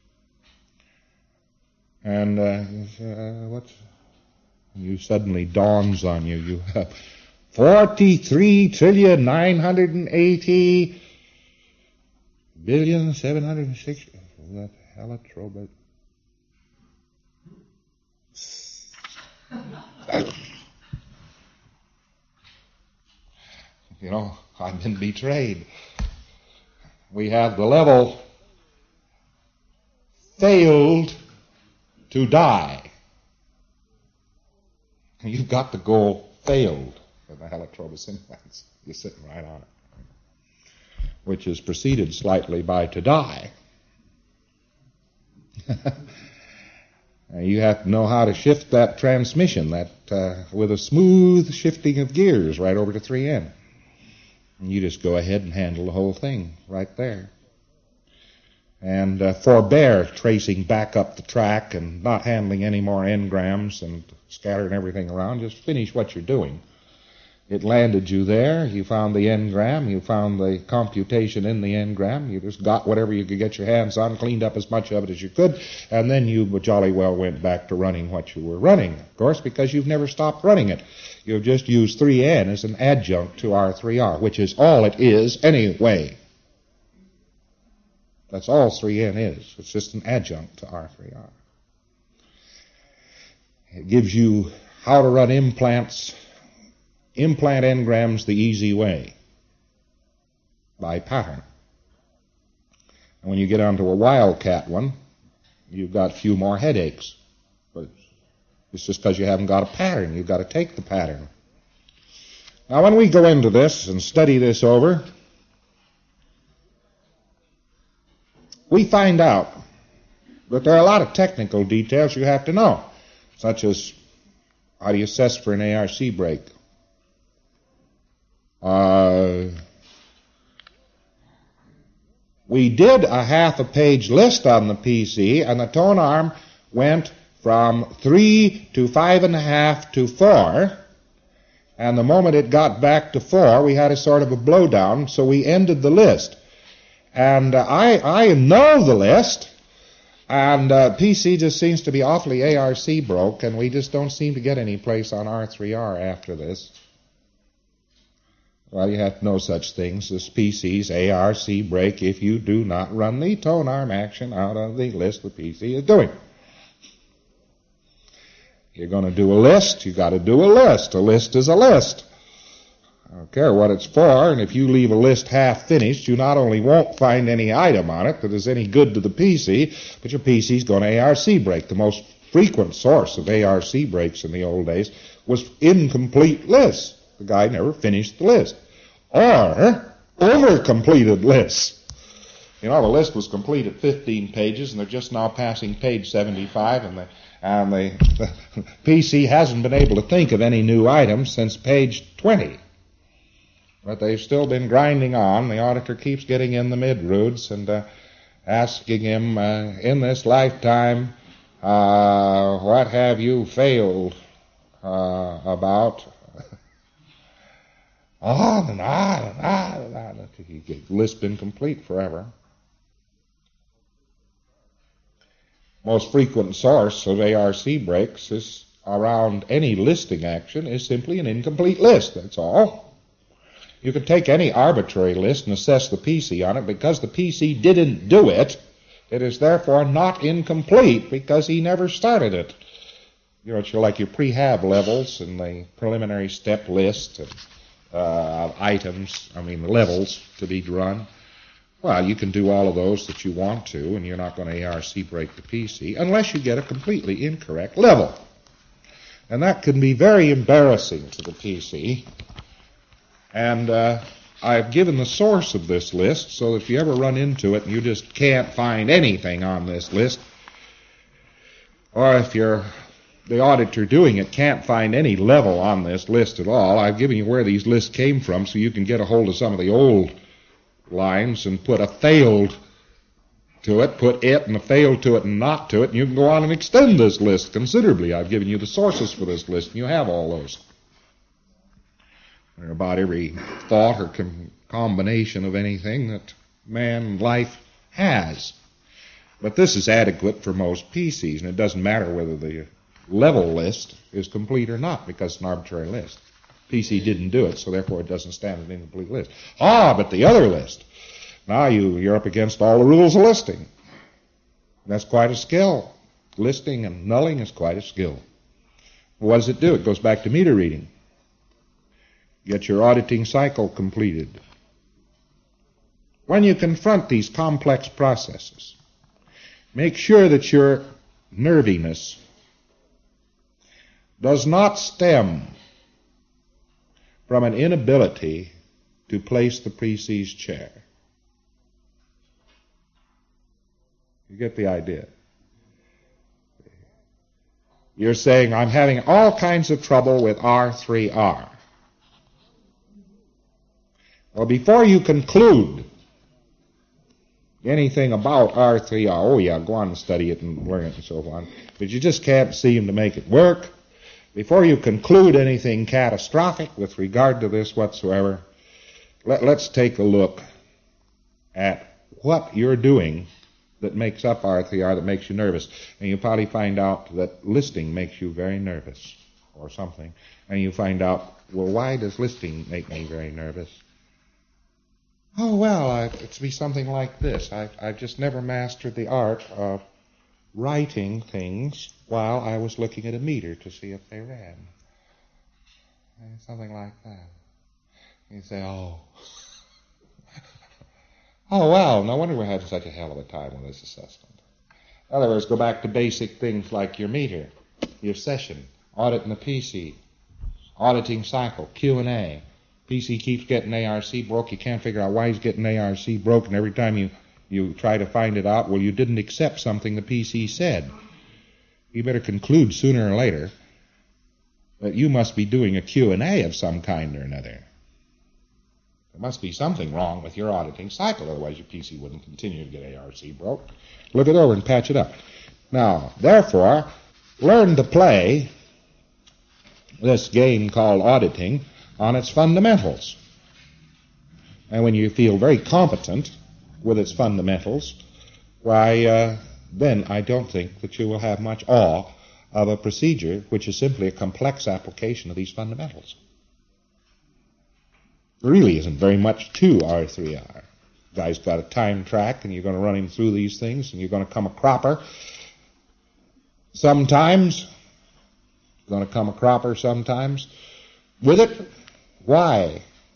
Speaker 1: And you suddenly dawns on you. You have 43,980,760. That Helitrobus. I've been betrayed. We have the level failed to die. You've got the goal failed in the Helitrobus implants. You're sitting right on it. Which is preceded slightly by to die. You have to know how to shift that transmission with a smooth shifting of gears right over to 3N. And you just go ahead and handle the whole thing right there. And forbear tracing back up the track and not handling any more engrams and scattering everything around. Just finish what you're doing. It landed you there. You found the engram. You found the computation in the engram. You just got whatever you could get your hands on, cleaned up as much of it as you could, and then you jolly well went back to running what you were running, of course, because you've never stopped running it. You've just used 3N as an adjunct to R3R, which is all it is anyway. That's all 3N is. It's just an adjunct to R3R. It gives you how to run implant engrams the easy way, by pattern. And when you get onto a Wildcat one, you've got a few more headaches. But it's just because you haven't got a pattern. You've got to take the pattern. Now, when we go into this and study this over, we find out that there are a lot of technical details you have to know, such as how do you assess for an ARC break? We did a half a page list on the PC, and the tone arm went from 3 to 5.5 to 4, and the moment it got back to 4, we had a sort of a blowdown, so we ended the list. And I know the list, and PC just seems to be awfully ARC broke, and we just don't seem to get any place on R3R after this. Well, you have no such things as PC's ARC break if you do not run the tone arm action out of the list the PC is doing. You're going to do a list, you got to do a list. A list is a list. I don't care what it's for, and if you leave a list half finished, you not only won't find any item on it that is any good to the PC, but your PC's going to ARC break. The most frequent source of ARC breaks in the old days was incomplete lists. The guy never finished the list. Or over-completed lists. You know, the list was complete at 15 pages, and they're just now passing page 75, and the PC hasn't been able to think of any new items since page 20. But they've still been grinding on. The auditor keeps getting in the mid-roots and asking him, in this lifetime, what have you failed about? On and on and on and on. The list been complete forever. Most frequent source of ARC breaks is around any listing action is simply an incomplete list. That's all. You can take any arbitrary list and assess the PC on it. Because the PC didn't do it, it is therefore not incomplete because he never started it. You know, it's like your prehab levels and the preliminary step list and levels to be run. Well, you can do all of those that you want to, and you're not going to ARC break the PC unless you get a completely incorrect level. And that can be very embarrassing to the PC. And I've given the source of this list, so that if you ever run into it and you just can't find anything on this list, or if the auditor doing it can't find any level on this list at all, I've given you where these lists came from so you can get a hold of some of the old lines and put a failed to it, put it and a failed to it and not to it, and you can go on and extend this list considerably. I've given you the sources for this list, and you have all those. They're about every thought or combination of anything that man life has. But this is adequate for most PCs, and it doesn't matter whether the level list is complete or not, because it's an arbitrary list. PC didn't do it, so therefore it doesn't stand as an incomplete list. But the other list, now you're up against all the rules of listing. That's quite a skill. Listing and nulling is quite a skill. What does it do? It goes back to meter reading. Get your auditing cycle completed. When you confront these complex processes, make sure that your nerviness does not stem from an inability to place the PC's chair. You get the idea? You're saying, I'm having all kinds of trouble with R3R. Well, before you conclude anything about R3R, go on and study it and learn it and so on, but you just can't seem to make it work. Before you conclude anything catastrophic with regard to this whatsoever, let's take a look at what you're doing that makes up R3R, that makes you nervous. And you'll probably find out that listing makes you very nervous or something. And you find out, well, why does listing make me very nervous? Oh, well, it's be something like this. I've just never mastered the art of writing things while I was looking at a meter to see if they ran. Something like that. You say, oh, well, no wonder we're having such a hell of a time with this assessment. In other words, go back to basic things like your meter, your session, auditing the PC, auditing cycle, Q&A. PC keeps getting ARC broke. You can't figure out why he's getting ARC broke, and every time you try to find it out, well, you didn't accept something the PC said. You better conclude sooner or later that you must be doing a Q&A of some kind or another. There must be something wrong with your auditing cycle, otherwise your PC wouldn't continue to get ARC broke. Look it over and patch it up. Now, therefore, learn to play this game called auditing on its fundamentals. And when you feel very competent with its fundamentals, why, then I don't think that you will have much awe of a procedure which is simply a complex application of these fundamentals. There really isn't very much to R3R. The guy's got a time track, and you're going to run him through these things, and you're going to come a cropper. Sometimes, with it. Why?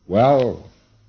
Speaker 1: Well,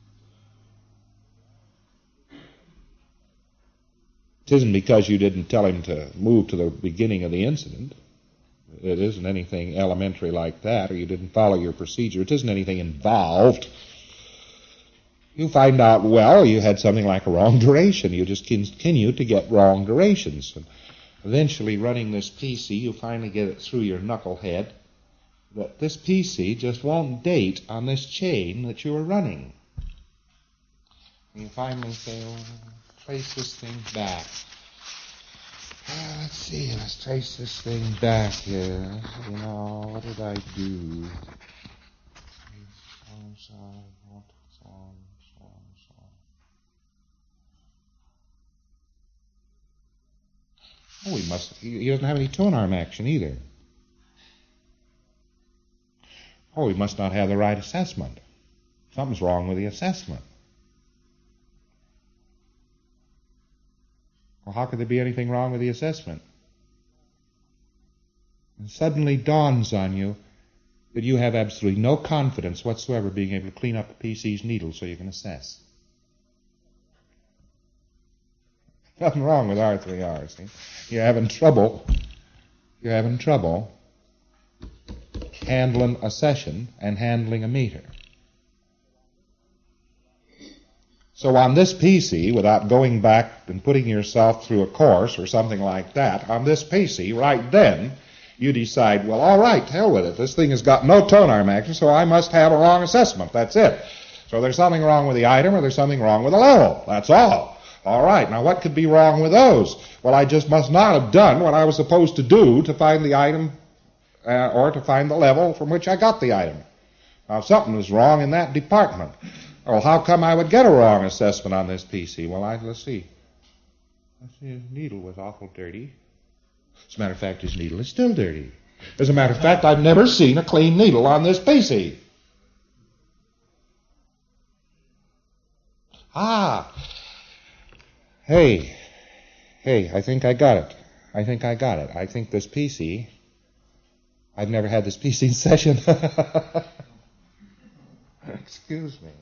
Speaker 1: it isn't because you didn't tell him to move to the beginning of the incident. It isn't anything elementary like that, or you didn't follow your procedure. It isn't anything involved. You find out, well, you had something like a wrong duration. You just continue to get wrong durations. And eventually, running this PC, you finally get it through your knucklehead that this PC just won't date on this chain that you were running. And you finally say, well, trace this thing back. Let's see, let's trace this thing back here. You know, what did I do? Oh, he doesn't have any tone arm action either. Oh, he must not have the right assessment. Something's wrong with the assessment. Well, how could there be anything wrong with the assessment? It suddenly dawns on you that you have absolutely no confidence whatsoever being able to clean up the PC's needle so you can assess. Nothing wrong with R3R, see? You're having trouble handling a session and handling a meter. So on this PC, without going back and putting yourself through a course or something like that, on this PC, right then, you decide, well, all right, hell with it. This thing has got no tone arm action, so I must have a wrong assessment. That's it. So there's something wrong with the item or there's something wrong with the level. That's all. All right, now what could be wrong with those? Well, I just must not have done what I was supposed to do to find the item or to find the level from which I got the item. Now, something was wrong in that department. Well, how come I would get a wrong assessment on this PC? Well, let's see. His needle was awful dirty. As a matter of fact, his needle is still dirty. As a matter of fact, I've never seen a clean needle on this PC. Hey, I think I got it. I think this PC, I've never had this PC in session. Excuse me.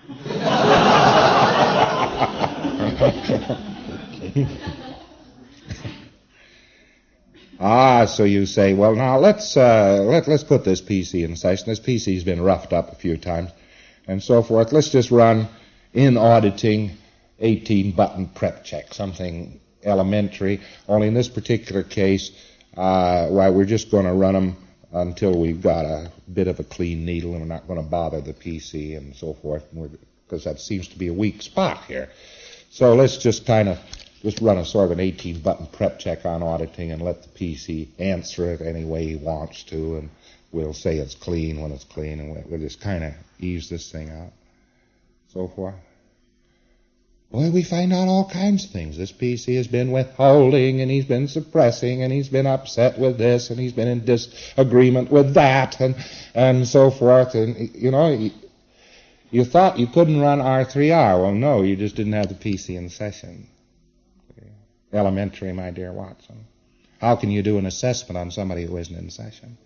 Speaker 1: So you say, well, now let's put this PC in session. This PC's been roughed up a few times and so forth. Let's just run in auditing 18-button prep check, something elementary. Only in this particular case, we're just going to run them until we've got a bit of a clean needle, and we're not going to bother the PC and so forth, because that seems to be a weak spot here. So let's just run a sort of an 18-button prep check on auditing and let the PC answer it any way he wants to, and we'll say it's clean when it's clean, and we'll just kind of ease this thing out, so forth. Boy, we find out all kinds of things. This PC has been withholding, and he's been suppressing, and he's been upset with this, and he's been in disagreement with that, and so forth. And, you know, you thought you couldn't run R3R. Well, no, you just didn't have the PC in session. Elementary, my dear Watson. How can you do an assessment on somebody who isn't in session?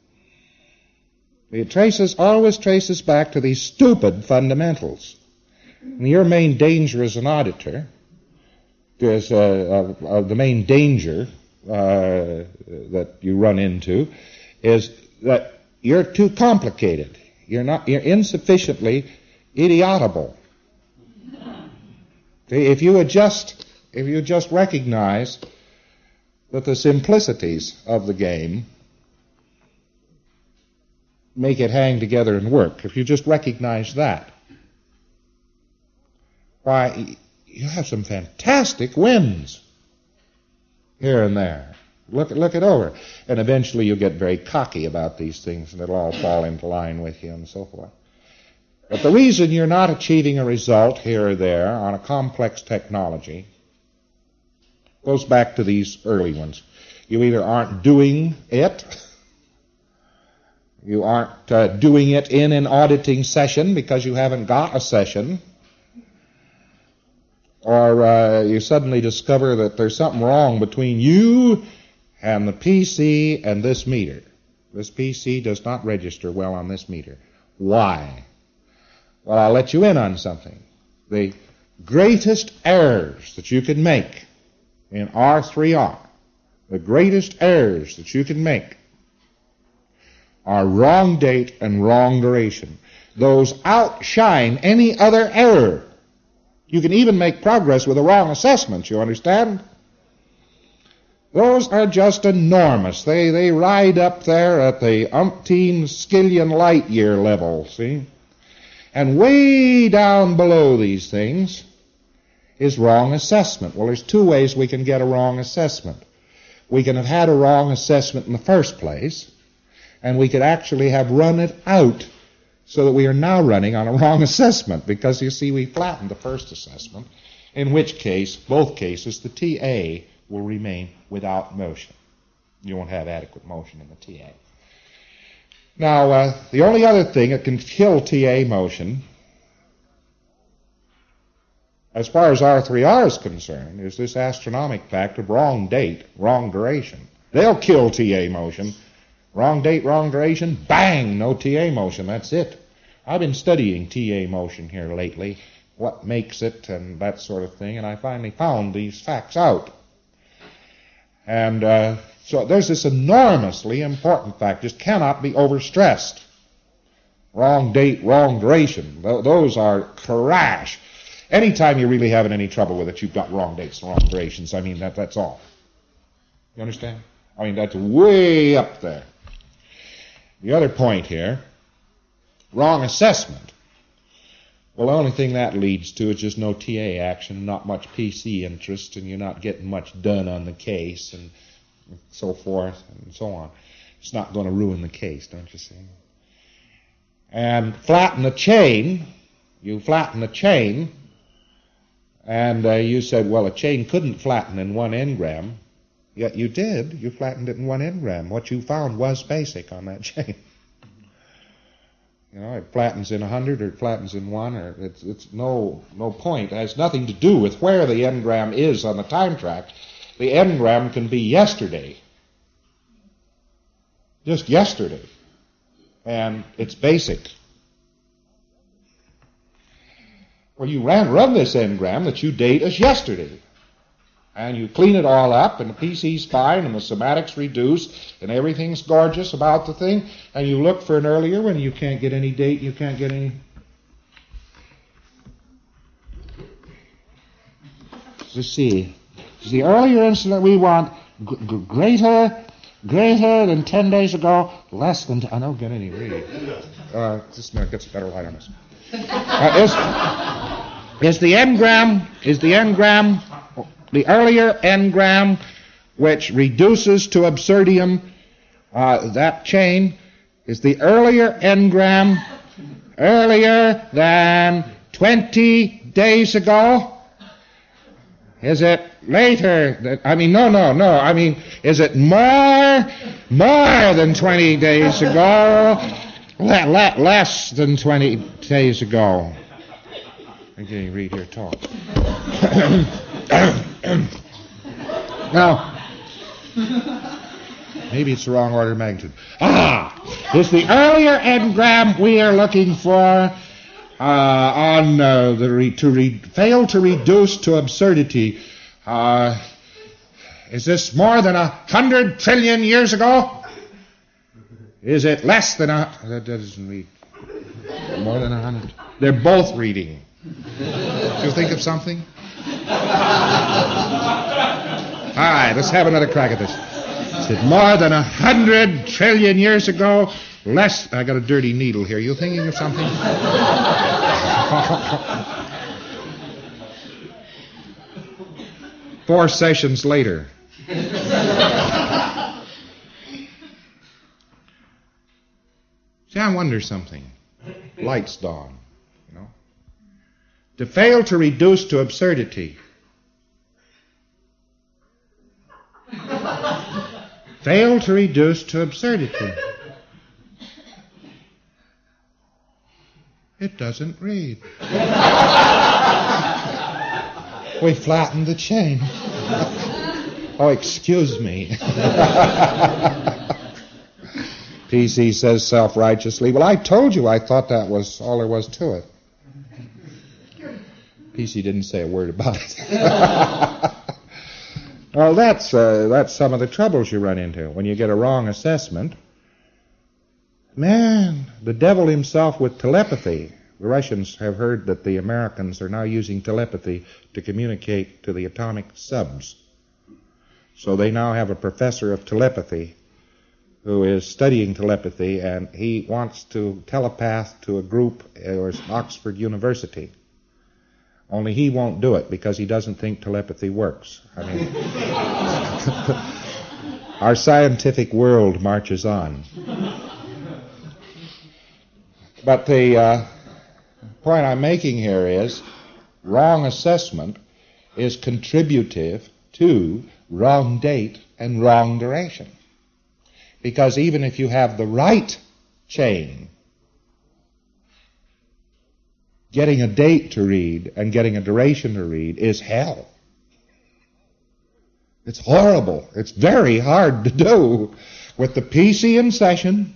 Speaker 1: It always traces back to these stupid fundamentals. And your main danger as an auditor is the main danger that you run into is that you're too complicated. You're insufficiently idiotable. If you just recognize that the simplicities of the game make it hang together and work, if you just recognize that, why, you have some fantastic wins here and there. Look it over. And eventually you'll get very cocky about these things, and it'll all fall into line with you and so forth. But the reason you're not achieving a result here or there on a complex technology goes back to these early ones. You either aren't doing it, you aren't doing it in an auditing session because you haven't got a session, or you suddenly discover that there's something wrong between you and the PC and this meter. This PC does not register well on this meter. Why? Well, I'll let you in on something. The greatest errors that you can make in R3R, the greatest errors that you can make are wrong date and wrong duration. Those outshine any other error. You can even make progress with a wrong assessment, you understand? Those are just enormous. They ride up there at the umpteen skillion light year level, see? And way down below these things is wrong assessment. Well, there's two ways we can get a wrong assessment. We can have had a wrong assessment in the first place, and we could actually have run it out so that we are now running on a wrong assessment, because, you see, we flattened the first assessment, in which case, both cases, the TA will remain without motion. You won't have adequate motion in the TA. Now, the only other thing that can kill TA motion, as far as R3R is concerned, is this astronomic fact of wrong date, wrong duration. They'll kill TA motion. Wrong date, wrong duration, bang, no TA motion, that's it. I've been studying TA motion here lately, what makes it and that sort of thing, and I finally found these facts out. And so there's this enormously important fact, just cannot be overstressed. Wrong date, wrong duration, those are crash. Anytime you're really having any trouble with it, you've got wrong dates and wrong durations. I mean, that's all. You understand? I mean, that's way up there. The other point here, wrong assessment. Well, the only thing that leads to is just no TA action, not much PC interest, and you're not getting much done on the case, and so forth, and so on. It's not going to ruin the case, don't you see? And flatten the chain, you flatten the chain, and you said, well, a chain couldn't flatten in 1 engram. Yet you did. You flattened it in 1 engram. What you found was basic on that chain. You know, it flattens in 100 or it flattens in 1, or it's no point. It has nothing to do with where the engram is on the time track. The engram can be yesterday. Just yesterday. And it's basic. Well, you run this engram that you date as yesterday. And you clean it all up, and the PC's fine, and the somatics reduce, and everything's gorgeous about the thing, and you look for an earlier one, you can't get any date, you can't get any... Let's see. Is the earlier incident we want greater than 10 days ago, less than... I don't get any read. This minute gets a better light on this. Is the engram... The earlier engram, which reduces to absurdium, that chain, is the earlier engram earlier than 20 days ago? Is it later? Is it more than 20 days ago? Less than 20 days ago. I'm getting read here talk. Now, maybe it's the wrong order of magnitude. It's the earlier engram we are looking for fail to reduce to absurdity. Is this more than 100 trillion years ago? Is it less than that doesn't read. More than 100. They're both reading. Do you think of something? All right, let's have another crack at this. Is it more than 100 trillion years ago? Less. I got a dirty needle here. You thinking of something? 4 sessions later. See, I wonder something. Lights dawn, you know. To fail to reduce to absurdity. Fail to reduce to absurdity. It doesn't read. We flattened the chain. Oh, excuse me. PC says self-righteously, well, I told you I thought that was all there was to it. PC didn't say a word about it. Well, that's some of the troubles you run into when you get a wrong assessment. Man, the devil himself with telepathy. The Russians have heard that the Americans are now using telepathy to communicate to the atomic subs. So they now have a professor of telepathy who is studying telepathy, and he wants to telepath to a group at Oxford University. Only he won't do it because he doesn't think telepathy works. I mean, our scientific world marches on. But the point I'm making here is wrong assessment is contributive to wrong date and wrong duration. Because even if you have the right chain, getting a date to read and getting a duration to read is hell. It's horrible. It's very hard to do. With the PC in session,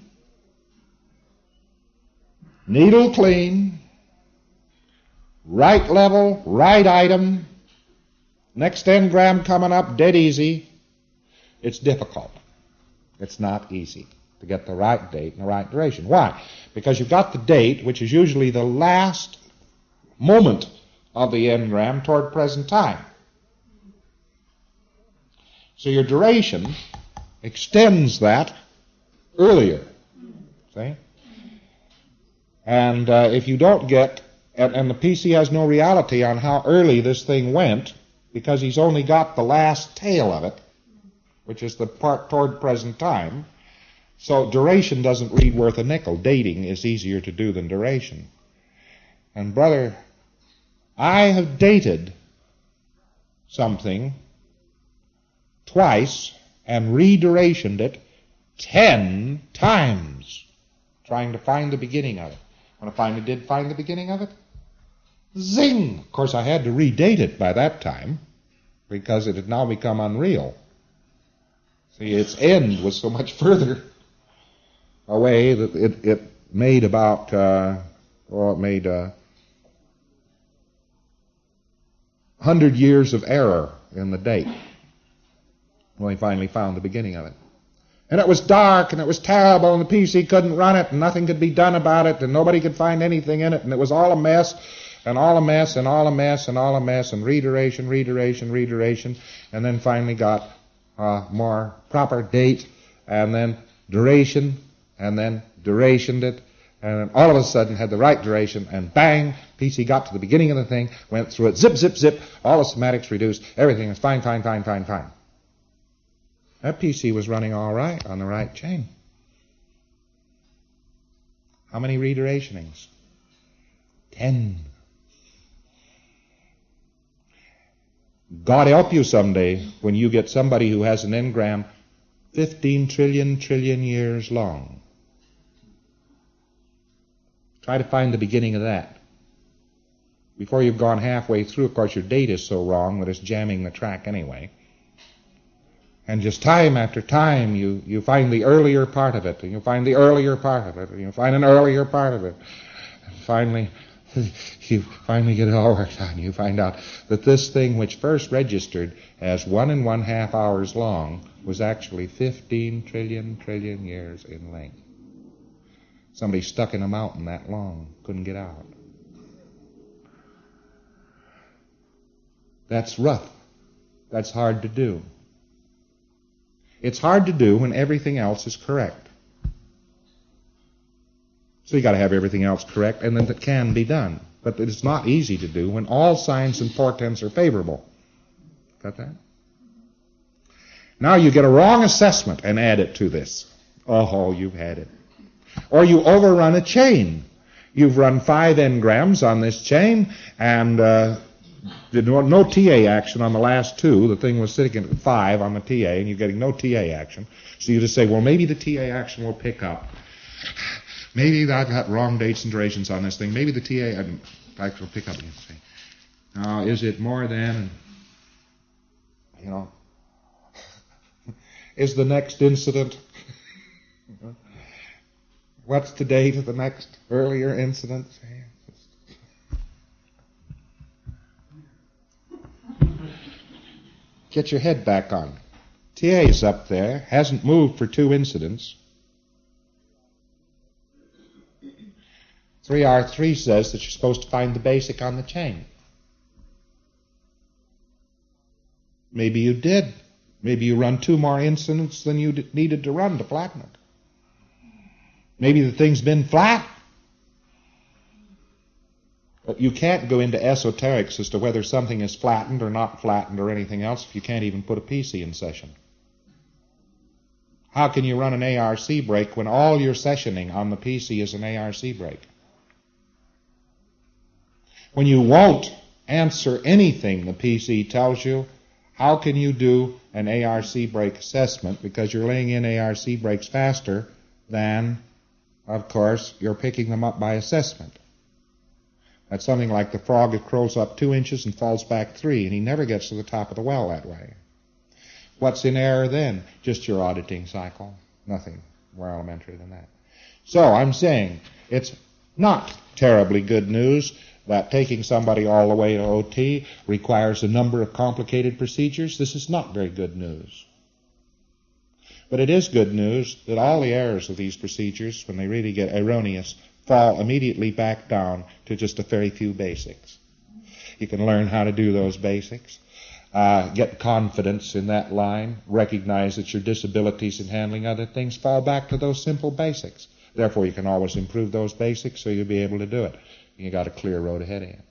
Speaker 1: needle clean, right level, right item, next engram coming up dead easy, it's difficult. It's not easy to get the right date and the right duration. Why? Because you've got the date, which is usually the last moment of the engram toward present time. So your duration extends that earlier. See? And if you don't get, and the PC has no reality on how early this thing went, because he's only got the last tail of it, which is the part toward present time. So duration doesn't read worth a nickel. Dating is easier to do than duration. And brother, I have dated something twice and redurationed it 10 times, trying to find the beginning of it. When I finally did find the beginning of it, zing! Of course, I had to redate it by that time because it had now become unreal. See, its end was so much further away that it made about, it made 100 years of error in the date when we finally found the beginning of it. And it was dark, and it was terrible, and the PC couldn't run it, and nothing could be done about it, and nobody could find anything in it, and it was all a mess, and all a mess, and all a mess, and all a mess, and reduration, and then finally got a more proper date, and then duration, and then durationed it, and then all of a sudden had the right duration, and bang, PC got to the beginning of the thing, went through it, zip, zip, zip, all the schematics reduced, everything was fine. That PC was running all right on the right chain. How many redurationings? 10. God help you someday when you get somebody who has an engram 15 trillion years long. Try to find the beginning of that. Before you've gone halfway through, of course, your date is so wrong that it's jamming the track anyway. And just time after time, you find the earlier part of it, and you find the earlier part of it, and you find an earlier part of it. And finally, you finally get it all worked out, and you find out that this thing which first registered as 1 1/2 hours long was actually 15 trillion years in length. Somebody stuck in a mountain that long, couldn't get out. That's rough. That's hard to do. It's hard to do when everything else is correct. So you got to have everything else correct, and then it can be done. But it's not easy to do when all signs and portents are favorable. Got that? Now you get a wrong assessment and add it to this. Oh, you've had it. Or you overrun a chain. You've run 5 engrams on this chain, and did no TA action on the last 2. The thing was sitting at 5 on the TA, and you're getting no TA action. So you just say, well, maybe the TA action will pick up. Maybe I've got wrong dates and durations on this thing. Maybe the TA action will pick up. Now, is it more than, is the next incident? What's the date of the next earlier incident? Get your head back on. TA is up there, hasn't moved for 2 incidents. 3R3 says that you're supposed to find the basic on the chain. Maybe you did. Maybe you run 2 more incidents than you needed to run to flatten it. Maybe the thing's been flat. But you can't go into esoterics as to whether something is flattened or not flattened or anything else if you can't even put a PC in session. How can you run an ARC break when all your sessioning on the PC is an ARC break? When you won't answer anything the PC tells you, how can you do an ARC break assessment? Because you're laying in ARC breaks faster than, of course, you're picking them up by assessment. That's something like the frog that crawls up 2 inches and falls back 3, and he never gets to the top of the well that way. What's in error then? Just your auditing cycle. Nothing more elementary than that. So I'm saying it's not terribly good news that taking somebody all the way to OT requires a number of complicated procedures. This is not very good news. But it is good news that all the errors of these procedures, when they really get erroneous, fall immediately back down to just a very few basics. You can learn how to do those basics, get confidence in that line, recognize that your disabilities in handling other things fall back to those simple basics. Therefore, you can always improve those basics so you'll be able to do it. You got a clear road ahead of you.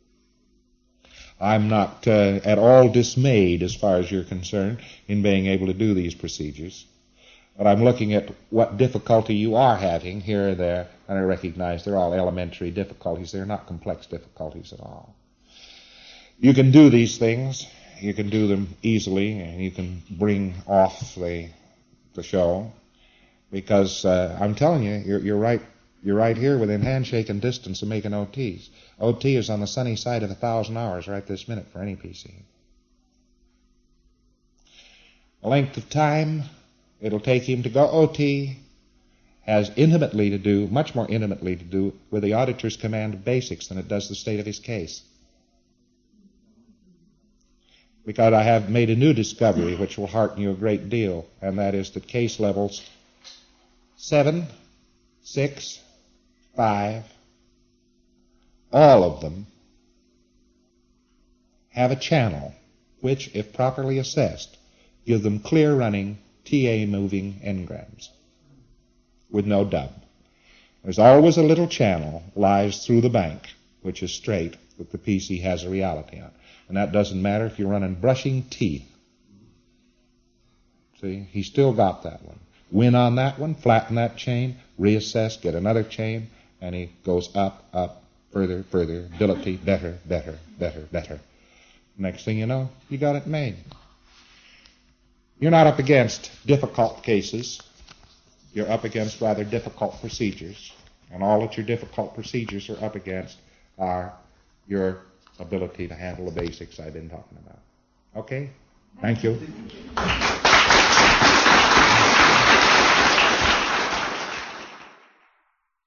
Speaker 1: I'm not at all dismayed as far as you're concerned in being able to do these procedures. But I'm looking at what difficulty you are having here or there, and I recognize they're all elementary difficulties. They're not complex difficulties at all. You can do these things. You can do them easily, and you can bring off the show. Because I'm telling you, you're right. You're right here within handshake and distance of making OTs. OT is on the sunny side of 1,000 hours right this minute for any PC. The length of time it'll take him to go OT has intimately to do, much more intimately to do, with the auditor's command of basics than it does the state of his case. Because I have made a new discovery which will hearten you a great deal, and that is that case levels 7, 6, 5, all of them have a channel which, if properly assessed, give them clear running, TA moving engrams with no dub. There's always a little channel lies through the bank which is straight that the PC has a reality on. And that doesn't matter if you're running brushing teeth. See, he still got that one. Win on that one, flatten that chain, reassess, get another chain, and he goes up, up, further, further, ability, better, better, better, better. Next thing you know, you got it made. You're not up against difficult cases. You're up against rather difficult procedures. And all that your difficult procedures are up against are your ability to handle the basics I've been talking about. Okay? Thank you.